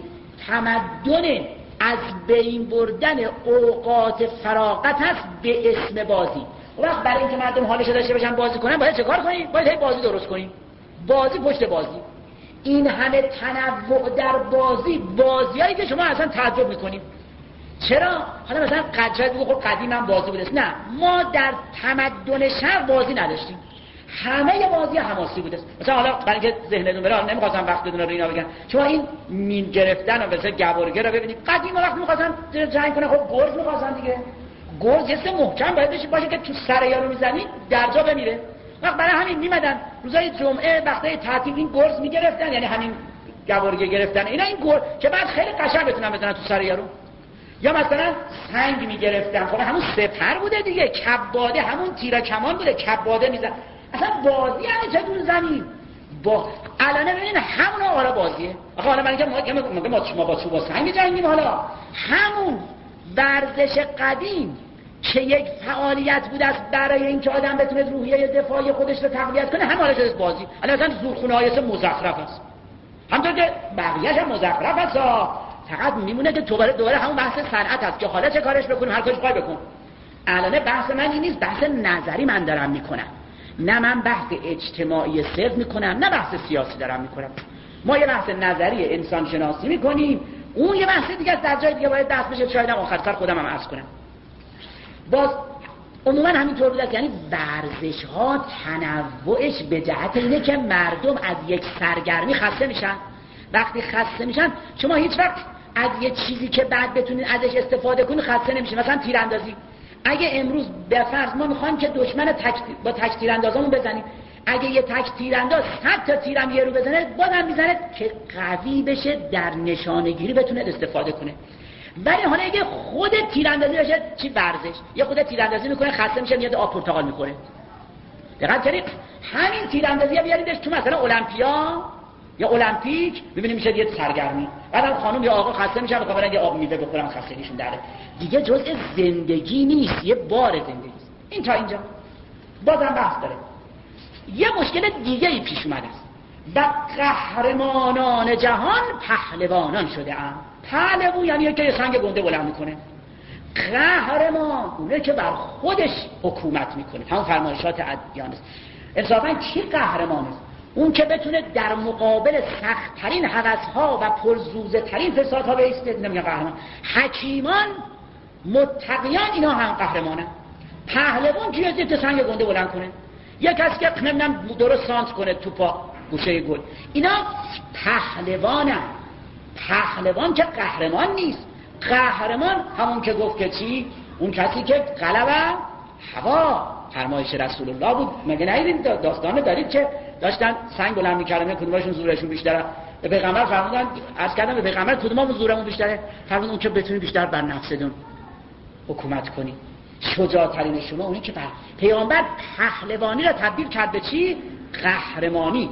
تمدن از بین بردن اوقات فراغت هست به اسم بازی. وقت برای اینکه مردم حالش داشته باشن بازی کنن باید چه کار کنیم؟ باید هی بازی درست کنیم، بازی پشت بازی. این همه تنوع در بازی، بازیایی که شما اصلا تعجب میکنیم. چرا؟ حالا مثلا قدرت بگو خب قدیم هم بازی بوده. نه، ما در تمدن شرق بازی نداشتیم، همه بازی حماسی بوده. مثلا حالا برای اینکه ذهنتون بره، حالا نمیخواستم وقت بدون رو اینا بگم، شما این مین گرفتن و مثلا گبرگه رو ببینید. قدیم وقت میخواستن جنگ کنه، خب گرز میخواستن دیگه. گرز یه سه محکم باید بشه باشه که تو سر یارو میزنی در جا بمیره. وقت برای همین میمدن روزای جمعه وقتای تعطیل این گرز میگرفتن، یعنی همین گبرگه گرفتن اینا، این گرز که بعد خیلی قشنگ بتونن بزنن تو سر یارو. یا مثلا سنگ میگرفتن، خب همون سپر بوده دیگه، کباده همون تیر کمان بوده، کباده میزن. اصلا بازی یعنی چه دون زمین با الان ببینید همون حالا بازیه. آخه حالا من میگم ما ما ما با چوب سنگ جنگیم، حالا همون ورزش قدیم که یک فعالیت بوده است برای اینکه آدم بتونه روحیه دفاعی خودش رو تقویت کنه، همون حالا شده بازی. الان مثلا زورخونه‌های مزخرف است، همونطور که بقیه‌اش هم مزخرف است، فقط میمونه که دوباره دوباره همون بحث صنعت است که حالا چه کارش بکنیم، هر کارش پای بکن. الان بحث من این نیست، بحث نظری من دارم میکنم، نه من بحث اجتماعی صرف میکنم، نه بحث سیاسی دارم میکنم. ما یه بحث نظری انسان شناسی میکنیم، اون یه بحث دیگه است، در جای دیگه باید بحث بشه. شاید هم آخر سر خودم هم عرض کنم. باز عموما همینطور بوده است، یعنی ورزش ها تنوعش به جهت اینه که مردم از یک سرگرمی خسته میشن. وقتی خسته میشن شما هیچ وقت از یه چیزی که بعد بتونین ازش استفاده کنین خسته نمیشین. مثلا تیراندازی، اگه امروز به فرض ما میخوایم که دشمن تک با تک تیراندازمون بزنیم، اگه یه تک تیرانداز صد تا تیرم یه رو بزنه بازم میزنه که قوی بشه، در نشانه‌گیری بتونه استفاده کنه. ولی حالا اگه خود تیراندازی بشه چی ورزش، یه خود تیراندازی میکنه خسته میشه میاد آب پرتقال میخوره. دقت کنید همین تیراندازی بیاریدش تو مثلا المپیا یا المپیک، ببینیم میشه یه سرگرمی. بعدم خانم یا آقا خسته میشن میخوام برن یه آب میوه بخورن، خستگیشون داره دیگه، جزء زندگی نیست، یه بار زندگی است. این تا اینجا بازم بحث داره. یه مشکل دیگه ای پیش اومده است و قهرمانان جهان پهلوانان شده اند. پهلوان یعنی که یه سنگ گنده بلند میکنه. قهرمان اونه که بر خودش حکومت میکنه، همون فرمایشات ادیان است. انصافا کی قهرمان است؟ اون که بتونه در مقابل سخت‌ترین هوس‌ها و پرزوزه‌ترین فسادها بایسته. نمیگه قهرمان. حکیمان، متقیان، اینا هم قهرمانن. پهلوان کیه؟ زیر سنگ گنده بلند کنه، یک کسی که نمیدونم درست سانت کنه تو پا گوشه گل. اینا پهلوانن. پهلوان که قهرمان نیست. قهرمان همون که گفت که چی؟ اون کسی که غلبه هوا، فرمایش رسول الله بود. مگه ندیدین داستانه دارید که داشتن سنگ بلند می‌کردن، کدومشون زورشون بیشتره؟ به پیغمبر فرمودن، عرض کردم به پیغمبر کدوممون زورمون بیشتره؟ فرمودن اون که بتونی بیشتر بر نفستون حکومت کنی. شجاع‌ترین شما اونی که بر پیغمبر پهلوانی را تبدیل کرد به چی؟ قهرمانی.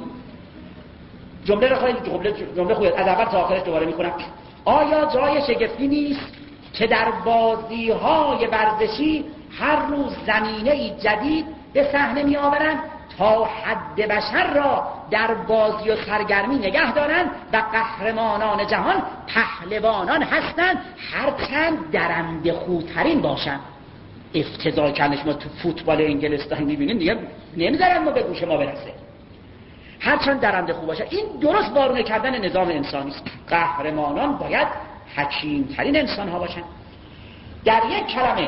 جمله رو خیلی جمله جمله خوبه، از اول تا آخرش دوباره می‌خونم. آیا جای شگفتی نیست که در بازی‌های ورزشی هر روز زمینه‌ای جدید به صحنه می‌آورند تا حد بشر را در بازی و سرگرمی نگه دارند و قهرمانان جهان پهلوانان هستند، هرچند درنده خوترین باشند. افتضاح کردنش ما تو فوتبال انگلستان میبینیم دیگه نمیذارن ما به گوش ما برسه، هرچند درنده خوب باشه. این درست وارونه کردن نظام انسانی است. قهرمانان باید حکیم ترین انسان ها باشند. در یک کلمه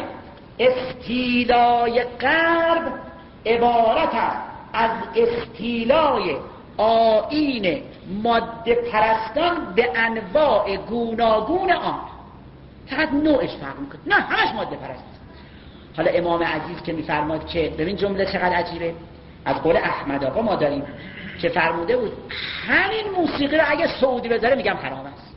استیلای غرب عبارت است از استیلای آیین ماده پرستان به انواع گوناگون آن. فقط نوعش فرق میکنه، نه همش ماده پرست. حالا امام عزیز که میفرماد که ببین جمله چقدر عجیبه، از قول احمد آقا ما داریم که فرموده بود همین موسیقی رو اگه سعودی بذاره میگم حرام است.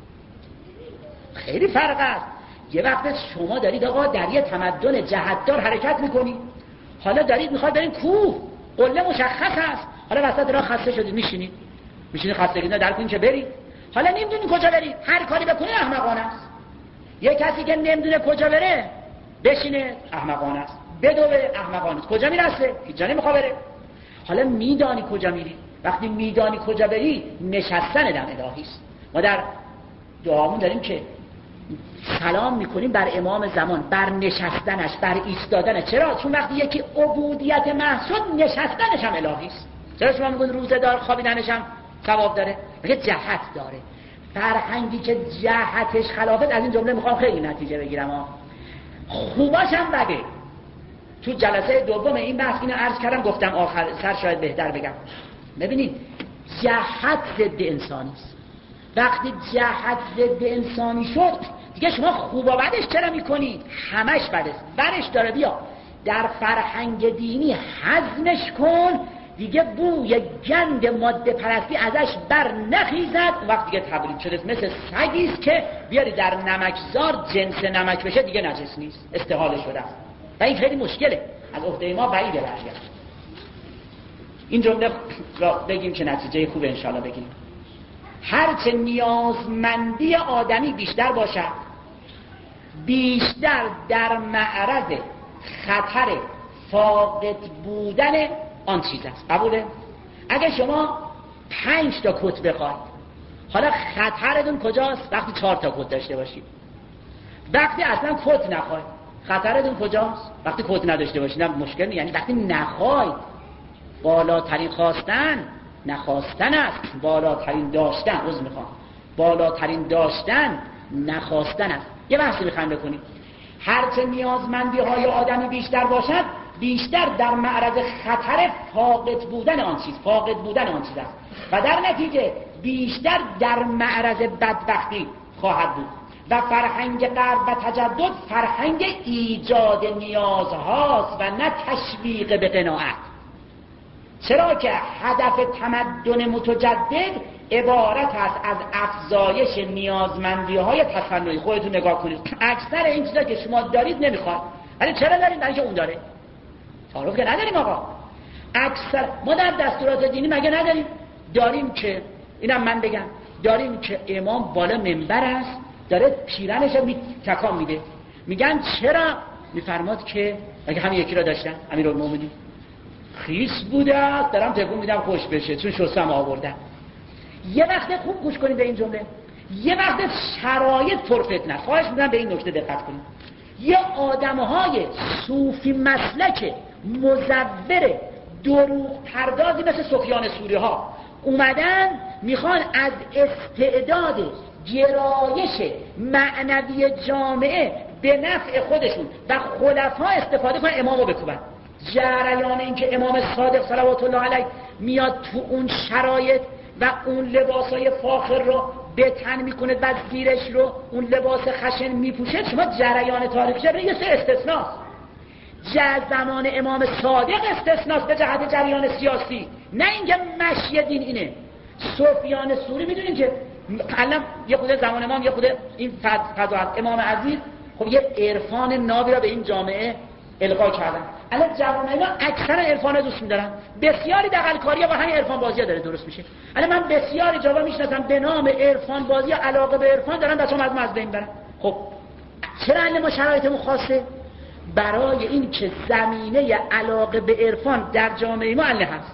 خیلی فرق است. یه وقت شما دارید آقا در یه تمدن جهتدار حرکت میکنید، حالا دارید میخواد برید کوه، قله مشخص هست، حالا وسط راه خسته شدید میشینید میشینید خستگی نه در کن که برید، حالا نمیدونید کجا برید، هر کاری بکنید احمقانه است. یه کسی که نمیدونه کجا بره بشینه احمقانه است، بدوه احمقانه است. کجا میرسه؟ هیچ جا نمیخواد بره. حالا میدانی کجا میری، وقتی میدانی کجا بری نشستن در الهی است. ما در دعامون داریم که سلام میکنیم بر امام زمان، بر نشستنش، بر ایستادنش. چرا؟ چون وقتی یکی عبودیت محض نشستنش هم الهی است. چرا شما میگن روزه دار خوابیدنش هم ثواب داره؟ میگه جهت داره. فرهنگی که جهتش خلافت، از این جمله میخوام خیلی نتیجه بگیرم ها، خوباش هم بده. تو جلسه دوم این بحث اینو عرض کردم، گفتم آخر سر شاید بهتر بگم. ببینید جهت ضد انسانی است. وقتی جهت ضد انسانی شد دیگه شما خوب و بدش چرا میکنید؟ همش بده، برش داره. بیا در فرهنگ دینی هضمش کن، دیگه بوی گند ماده پرستی ازش بر نخیزد. وقت دیگه تبرید شده مثل سگیست که بیاری در نمکزار جنس نمک بشه دیگه نجس نیست، استحاله شده است. و این خیلی مشکله، از عهده ما بعیده برگرد. این جمله را بگیم که نتیجه خوب انشاءالله بگیم. هرچه نیازمندی آدمی بیشتر باشد، بیشتر در معرض خطر فاقد بودن آن چیز است. قبوله؟ اگه شما پنج تا کت بخواید، حالا خطرتون کجاست؟ وقتی چهار تا کت داشته باشید. وقتی اصلا کت نخواید، خطرتون کجاست؟ وقتی کت نداشته باشید. نه مشکل نیست، یعنی وقتی نخواید. بالاترین خواستن نخواستن است، بالاترین داشتن عذر میخوام بالاترین داشتن نخواستن است. یه بحثی میخوایم بکنیم. هرچه نیازمندی های آدمی بیشتر باشد، بیشتر در معرض خطر فاقد بودن آن چیز فاقد بودن آن چیز است و در نتیجه بیشتر در معرض بدبختی خواهد بود. و فرهنگ غرب و تجدد فرهنگ ایجاد نیازهاست و نه تشویق به قناعت. چرا که هدف تمدن متجدد عبارت است از افزایش نیازمندی های تصنعی. خودتون نگاه کنید، اکثر این چیزا که شما دارید نمیخواد، ولی چرا دارید؟ برای که اون داره. تعارف که نداریم آقا. اکثر ما در دستورات دینی مگه نداریم؟ داریم که اینم من بگم، داریم که امام بالا منبر است داره پیرنش رو تکان میده، میگن چرا؟ میفرماد که اگه همین یکی را داشتن امیرالمومنین خیس بوده است دارم تکون میدم خوش بشه چون شستم آوردم. یه وقت خوب گوش کنید به این جمله، یه وقت شرایط پرفتنه. خواهش میکنم به این نکته دقت کنید. یه آدمهای صوفی مسلک مزور دروغ پردازی مثل سفیان ثوری ها اومدن میخوان از استعداد گرایش معنوی جامعه به نفع خودشون و خلفا استفاده کنن، امامو بکوبن. جریان این که امام صادق صلوات الله علیه میاد تو اون شرایط و اون لباسای فاخر رو به تن میکنه و زیرش رو اون لباس خشن میپوشه، شما جریان تاریخی رو یه سه استثناست. جز زمان امام صادق استثناست به جهت جریان سیاسی، نه اینکه مشی دین اینه. سفیان ثوری میدونین که الان یه خود زمان امام یه خود این فضا هست. امام عزیز خب یه عرفان نابی را به این جامعه القا کردن. الان جواناینا اکثر عرفان رو دوست می‌دارن، بسیاری دغل‌کاری‌ها با همین عرفان بازی‌ها داره درست میشه. الان من بسیاری جوان میشناسم به نام عرفان بازی علاقه به عرفان دارن، بچه‌ها از مزد این برن. خب چرا الان ما شرایطمون خاصه؟ برای این که زمینه علاقه به عرفان در جامعه ما الان هست.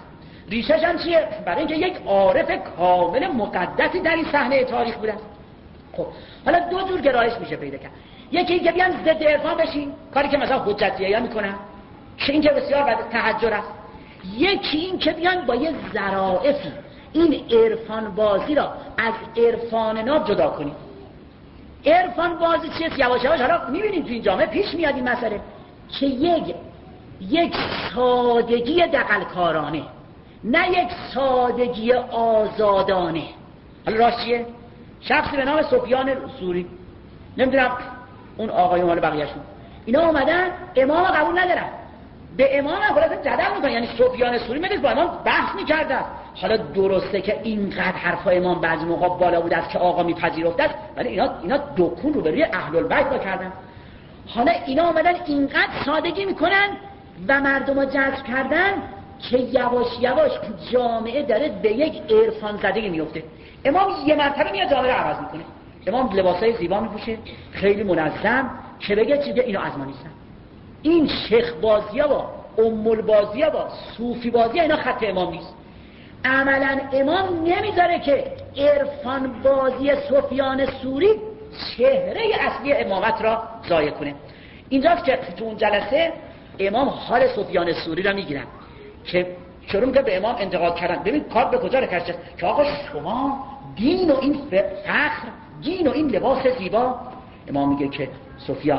ریشش هم چیه؟ برای اینکه یک عارف کامل مقدسی در این صحنه تاریخ بوده. خب حالا دو جور گرایش میشه پیدا کرد. یکی اینکه بیان ضد عرفان بشین، کاری که مثلا حجتیه‌ها میکنن که این که بسیار بد تحجر است. یکی این که بیان با یه ظرافتی این عرفان بازی را از عرفان ناب جدا کنیم. عرفان بازی چیه؟ یواش یواش حالا میبینیم تو این جامعه پیش میاد این مسئله که یک یک سادگی دغلکارانه، نه یک سادگی آزادانه. حالا راست چیه؟ شخصی به نام سفیان ثوری، نمیدونم اون آقایون حالا بقیه‌شون، اینا اومدن امام قبول ندارن، به امام هم خلاصه جدل میکنن. یعنی سفیان ثوری میگه با امام بحث میکردن. حالا درسته که اینقدر حرفا امام بعضی موقع بالا بود است که آقا میپذیرفت است، ولی اینا اینا دکون رو بروی اهل البیت با کردن. حالا اینا اومدن اینقدر سادگی میکنن و مردم رو جذب کردن که یواش یواش جامعه داره به یک عرفان زدگی میفته. امام یه مرتبه میاد جامعه رو عوض میکنه. امام لباسای زیبا میپوشه، خیلی منظم، که بگه چیه اینا از ما نیستن. این شیخ بازی‌ها با ام البازی‌ها با صوفی بازی‌ها اینا خط امام نیست. عملاً امام نمیذاره که عرفان بازی سفیان ثوری چهره اصلی امامت را ضایع کنه. اینجاست که تو اون جلسه امام حال سفیان ثوری را میگیرن که شروع میکنه به امام انتقاد کردن. ببین کار به کجا رسیده که آقا شما دین و این فخر، دین و این لباس زیبا. امام میگه که سفیان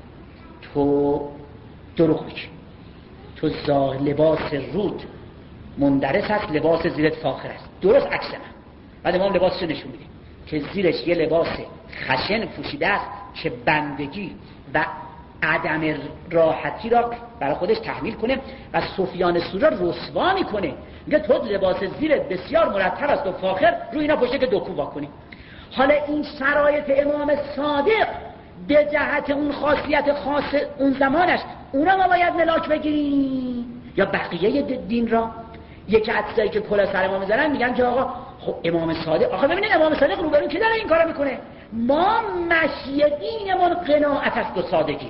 تو دروغ میگی، تو زا لباس رود مندرس هست، لباس زیرت فاخر است. درست عکس من. بعد امام لباسش نشون میده که زیرش یه لباس خشن پوشیده است که بندگی و عدم راحتی را برای خودش تحمیل کنه و سفیان ثوری را رسوا میکنه. میگه تو لباس زیرت بسیار مرتب است و فاخر، روی اینا پشته که دکو واکنی. حالا این شرایط امام صادق به جهت اون خاصیت خاص اون زمانش، اونا ما باید ملاک بگیریم یا بقیه دین را؟ یکی عدسایی که کلا سر ما میذارن میگن که آقا خب امام صادق، آقا ببینید امام صادق روبرون کی داره این کارو میکنه؟ ما مشی دینمون قناعت است و سادگی.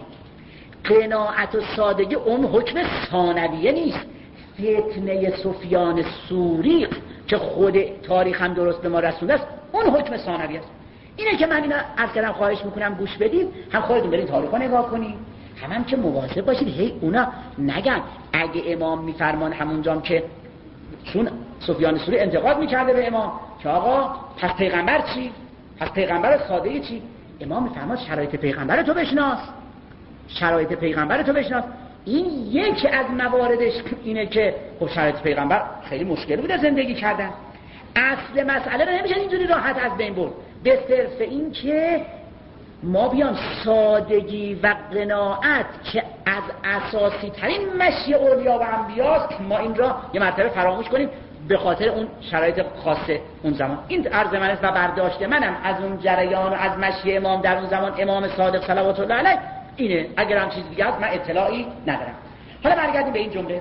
قناعت و سادگی اون حکم ثانویه نیست. فتنه سفیان ثوری که خود تاریخ هم درست به ما رسونده است، اون حکم ثانویه است. اینه که من اینا از کردم خواهش میکنم گوش بدید، هم خودتون برید تاریخو نگاه کنید، هم هم که مواظب باشید هی اونا نگن اگه امام میفرمان همونجام که چون سفیان ثوری انتقاد میکرده به امام که آقا پس پیغمبر چی؟ پس پیغمبر ساده چی؟ امام میفرماد شرایط پیغمبر تو بشناس، شرایط پیغمبر تو بشناس. این یکی از مواردش اینه که خب شرایط پیغمبر خیلی مشکل بوده زندگی کردن. اصل مسئله رو نمیشه اینجوری راحت از بین برد به صرف این که ما بیام سادگی و قناعت که از اساسی ترین مشی اولیا و انبیاست، ما این را یه مرتبه فراموش کنیم به خاطر اون شرایط خاص اون زمان. این عرض من است و برداشت منم از اون جریان و از مشی امام در اون زمان، امام صادق صلوات الله علیه، اینه. اگر هم چیز دیگه هست من اطلاعی ندارم. حالا برگردیم به این جمله.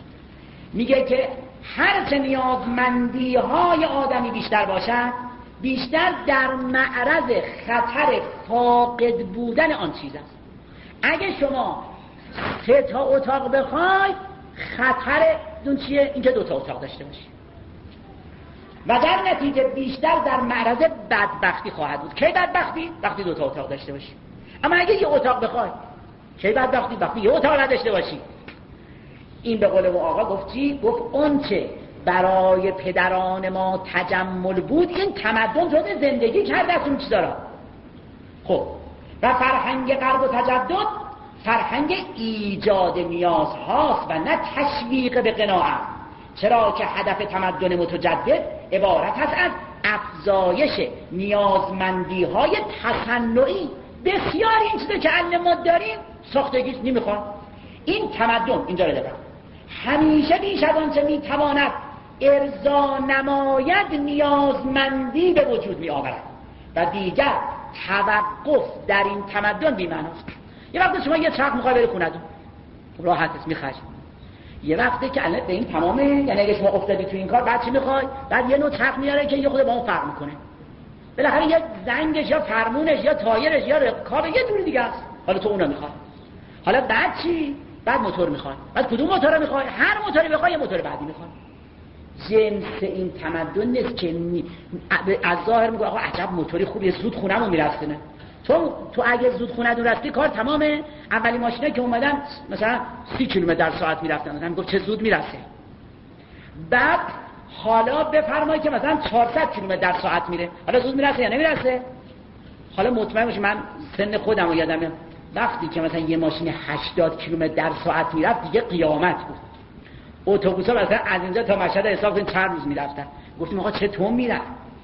میگه که هر چه نیازمندی های آدمی بیشتر باشد، بیشتر در معرض خطر فاقد بودن آن چیز است. اگه شما سه تا اتاق بخواید، خطر دون چیه؟ اینکه دو تا اتاق داشته باشی و در نتیجه بیشتر در معرض بدبختی خواهد بود. کی بدبختی؟ وقتی دو تا اتاق داشته باشی. اما اگه یه اتاق بخوای، کی بدبختی؟ وقتی یه اتاق نداشته باشی. این به قول اون آقا گفتی، گفت اون چه برای پدران ما تجمل بود، این تمدن جز زندگی کرده از اون چیزا را. خب و فرهنگ غرب و تجدد فرهنگ ایجاد نیاز هاست و نه تشویق به قناعت، چرا که هدف تمدن متجدد عبارت است از افزایش نیازمندی های تصنعی. بسیار این چیزی که الان ما داریم ساختگی نمیخوان. این تمدن اینجا رو دارم همیشه بیش از آنچه میتواند ارضا نماید نیازمندی به وجود می آورد و دیگر توقف در این تمدن بی‌معناست. یه وقتی شما یه چرخ میخوای بری خونه‌تون راحت است میخوای، یه وقتی که الان به این تمامه، یعنی اگه شما افتادی تو این کار بعد چی میخوای؟ بعد یه نوع چرخ میاره که یه خود با اون فرق میکنه، بالاخره یه زنگش یا فرمونش یا تایرش یا رکاب یه جوری دیگه است. حالا تو اونو میخوای، حالا بعد چی؟ بعد موتور میخوای. بعد کدوم موتور رو میخوای؟ هر موتوری بخوای یه موتور بعدی میخوای. جنس این تمدن نیست که از ظاهر میگه آقا عجب موتوری خوبیه زود خونمو میرسونه. تو تو اگه زود خونه دون رفتی کار تمامه. اولی ماشینه که اومدن مثلا سی کیلومتر در ساعت میرفتن، مثلا میگفت چه زود میرسه. بعد حالا بفرمایید که مثلا چهارصد کیلومتر در ساعت میره، حالا زود میرسه یا نمیرسه؟ حالا مطمئن باشید من سن خودم رو یادم میاد وقتی که مثلا یه ماشین هشتاد کیلومتر در ساعت میرفت دیگه قیامت بود. اتوبوسا مثلا از اینجا تا مشهد حساب کنید چند روز میرفتن. گفتیم آقا چطور میرفت؟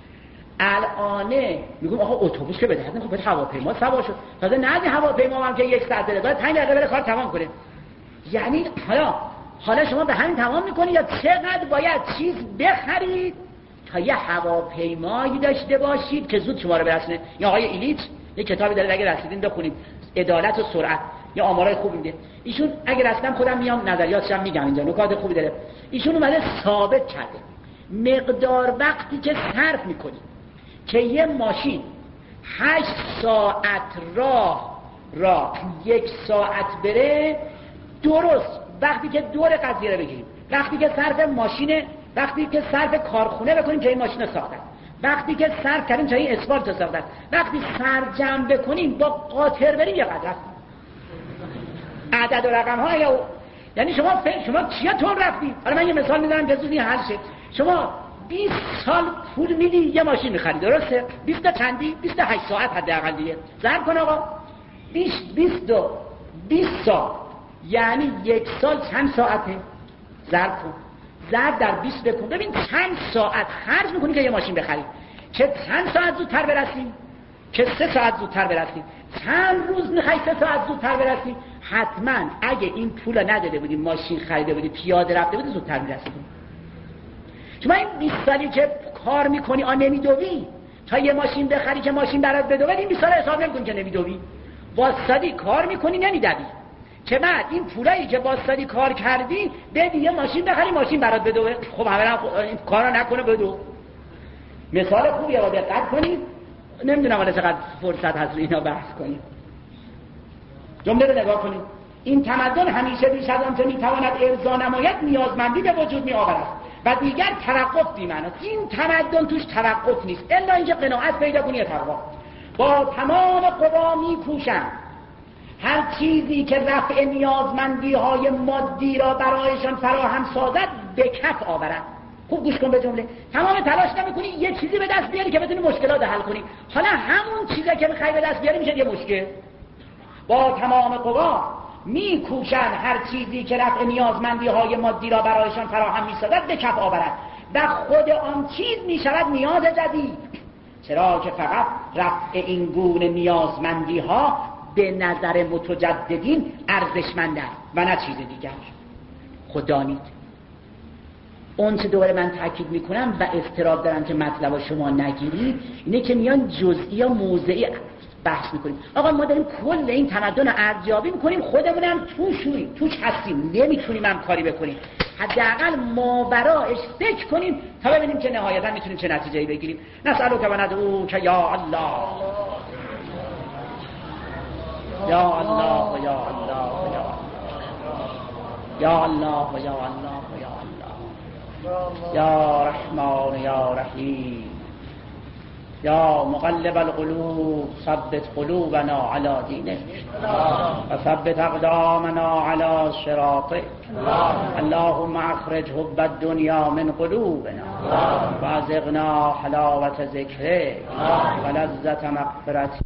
الانه میگم آقا اتوبوس که بده خب هواپیما سوار شد، تازه نه هواپیما هم که یک ساعت داره باید پنج دقیقه بره کار تمام کنه. یعنی حالا حالا شما به همین تمام میکنید یا چقدر باید چیز بخرید تا یه هواپیمایی داشته باشید که زود شما رو برسونه؟ یا آقای ایلیچ یه کتابی داره اگه رسیدین بخونید، عدالت و سرعت، یا آمارای خوبی میده. ایشون اگه رسیدم خودم میام نظریاتش هم میگم اینجا، نکات خوبی داره. ایشون اومده ثابت کرده مقدار وقتی که صرف میکنید که یه ماشین هشت ساعت راه را یک ساعت بره، درست وقتی که دور قضیه رو بگیریم، وقتی که صرف ماشینه، وقتی که صرف کارخونه بکنیم که این ماشین رو ساختن، وقتی که صرف کردیم تا این اسفالت رو ساختن، وقتی سرجم بکنیم با قاطر بریم یه قدر عدد و رقم ها. یا یعنی شما ف... شما چطور رفتید؟ حالا من یه مثال میذارم که زودی حل شه. شما بیست سال پول میدی یه ماشین میخری، درسته؟ بیست تا چندی؟ بیست و هشت ساعت حداقل دیگه. ضرب کن آقا. بیست بیست و بیست سال یعنی یک سال چند ساعته؟ ضرب کن. ضرب در بیست بکن. ببین چند ساعت خرج میکنی که یه ماشین بخری. که چند ساعت زودتر برسی؟ که سه ساعت زودتر برسی. چند روز میخوای سه ساعت زودتر برسی؟ حتما اگه این پول نداده بودی ماشین خریده بودی پیاده رفته بودی زودتر میرسیدی. شما این بیست سالی که کار میکنی آن نمیدوی تا یه ماشین بخری که ماشین برات بدوه، این بیست سال حساب نمیکنی که نمیدوی. واسطادی کار میکنی نمیدوی، که بعد این پولایی که واسطادی کار کردی بدی یه ماشین بخری ماشین برات بدوه. خب اولا این کارا نکنه بدو. مثال خوبیه با دقت کنید. نمیدونم ولی چقدر فرصت هست اینا بحث کنید. جمله رو نگاه کنید. این تمدن همیشه بیش از آنچه میتواند ارضا نماید نیازمندی به وجود میآورد و دیگر توقف بی‌معناست. این تمدن توش توقف نیست الا اینکه قناعت پیدا کنی. توقف با تمام قوا میکوشند هر چیزی که رفع نیازمندی های مادی را برایشان فراهم سازد به کف آورند. خوب گوش کن به جمله. تمام تلاش نمی‌کنی یه چیزی به دست بیاری که بتونی مشکلات حل کنی، حالا همون چیزی که می‌خوای به دست بیاری میشه یه مشکل. با تمام قوا میکوشند هر چیزی که رفع نیازمندی های مادی را برایشان فراهم می‌سازد به کف آورد و خود آن چیز می‌شود نیاز جدید، چرا که فقط رفع این گونه نیازمندی ها به نظر متجددین ارزشمند است و نه چیز دیگر. خدانید اون چه دوباره من تاکید میکنم و اضطراب دارم که مطلب شما نگیرید اینه که میان جزئی یا موضعی بحث میکنیم. آقا ما داریم کل این تمدن رو ارزیابی میکنیم، خودمونم توشیم، توش هستیم، نمیتونیم هم کاری بکنیم. حداقل ماورایش فکر کنیم تا ببینیم که نهایتا میتونیم چه نتیجه‌ای بگیریم. نسألک و ندعوک یا الله یا الله و یا الله و یا یا الله و یا الله و یا الله یا رحمان یا رحیم یا مقلب القلوب ثبت قلوبنا علی دینک و ثبت اقدامنا علی صراطک. اللهم اخرج حب الدنیا من قلوبنا و ازغنا حلاوت ذکرک و لذت مغفرتک.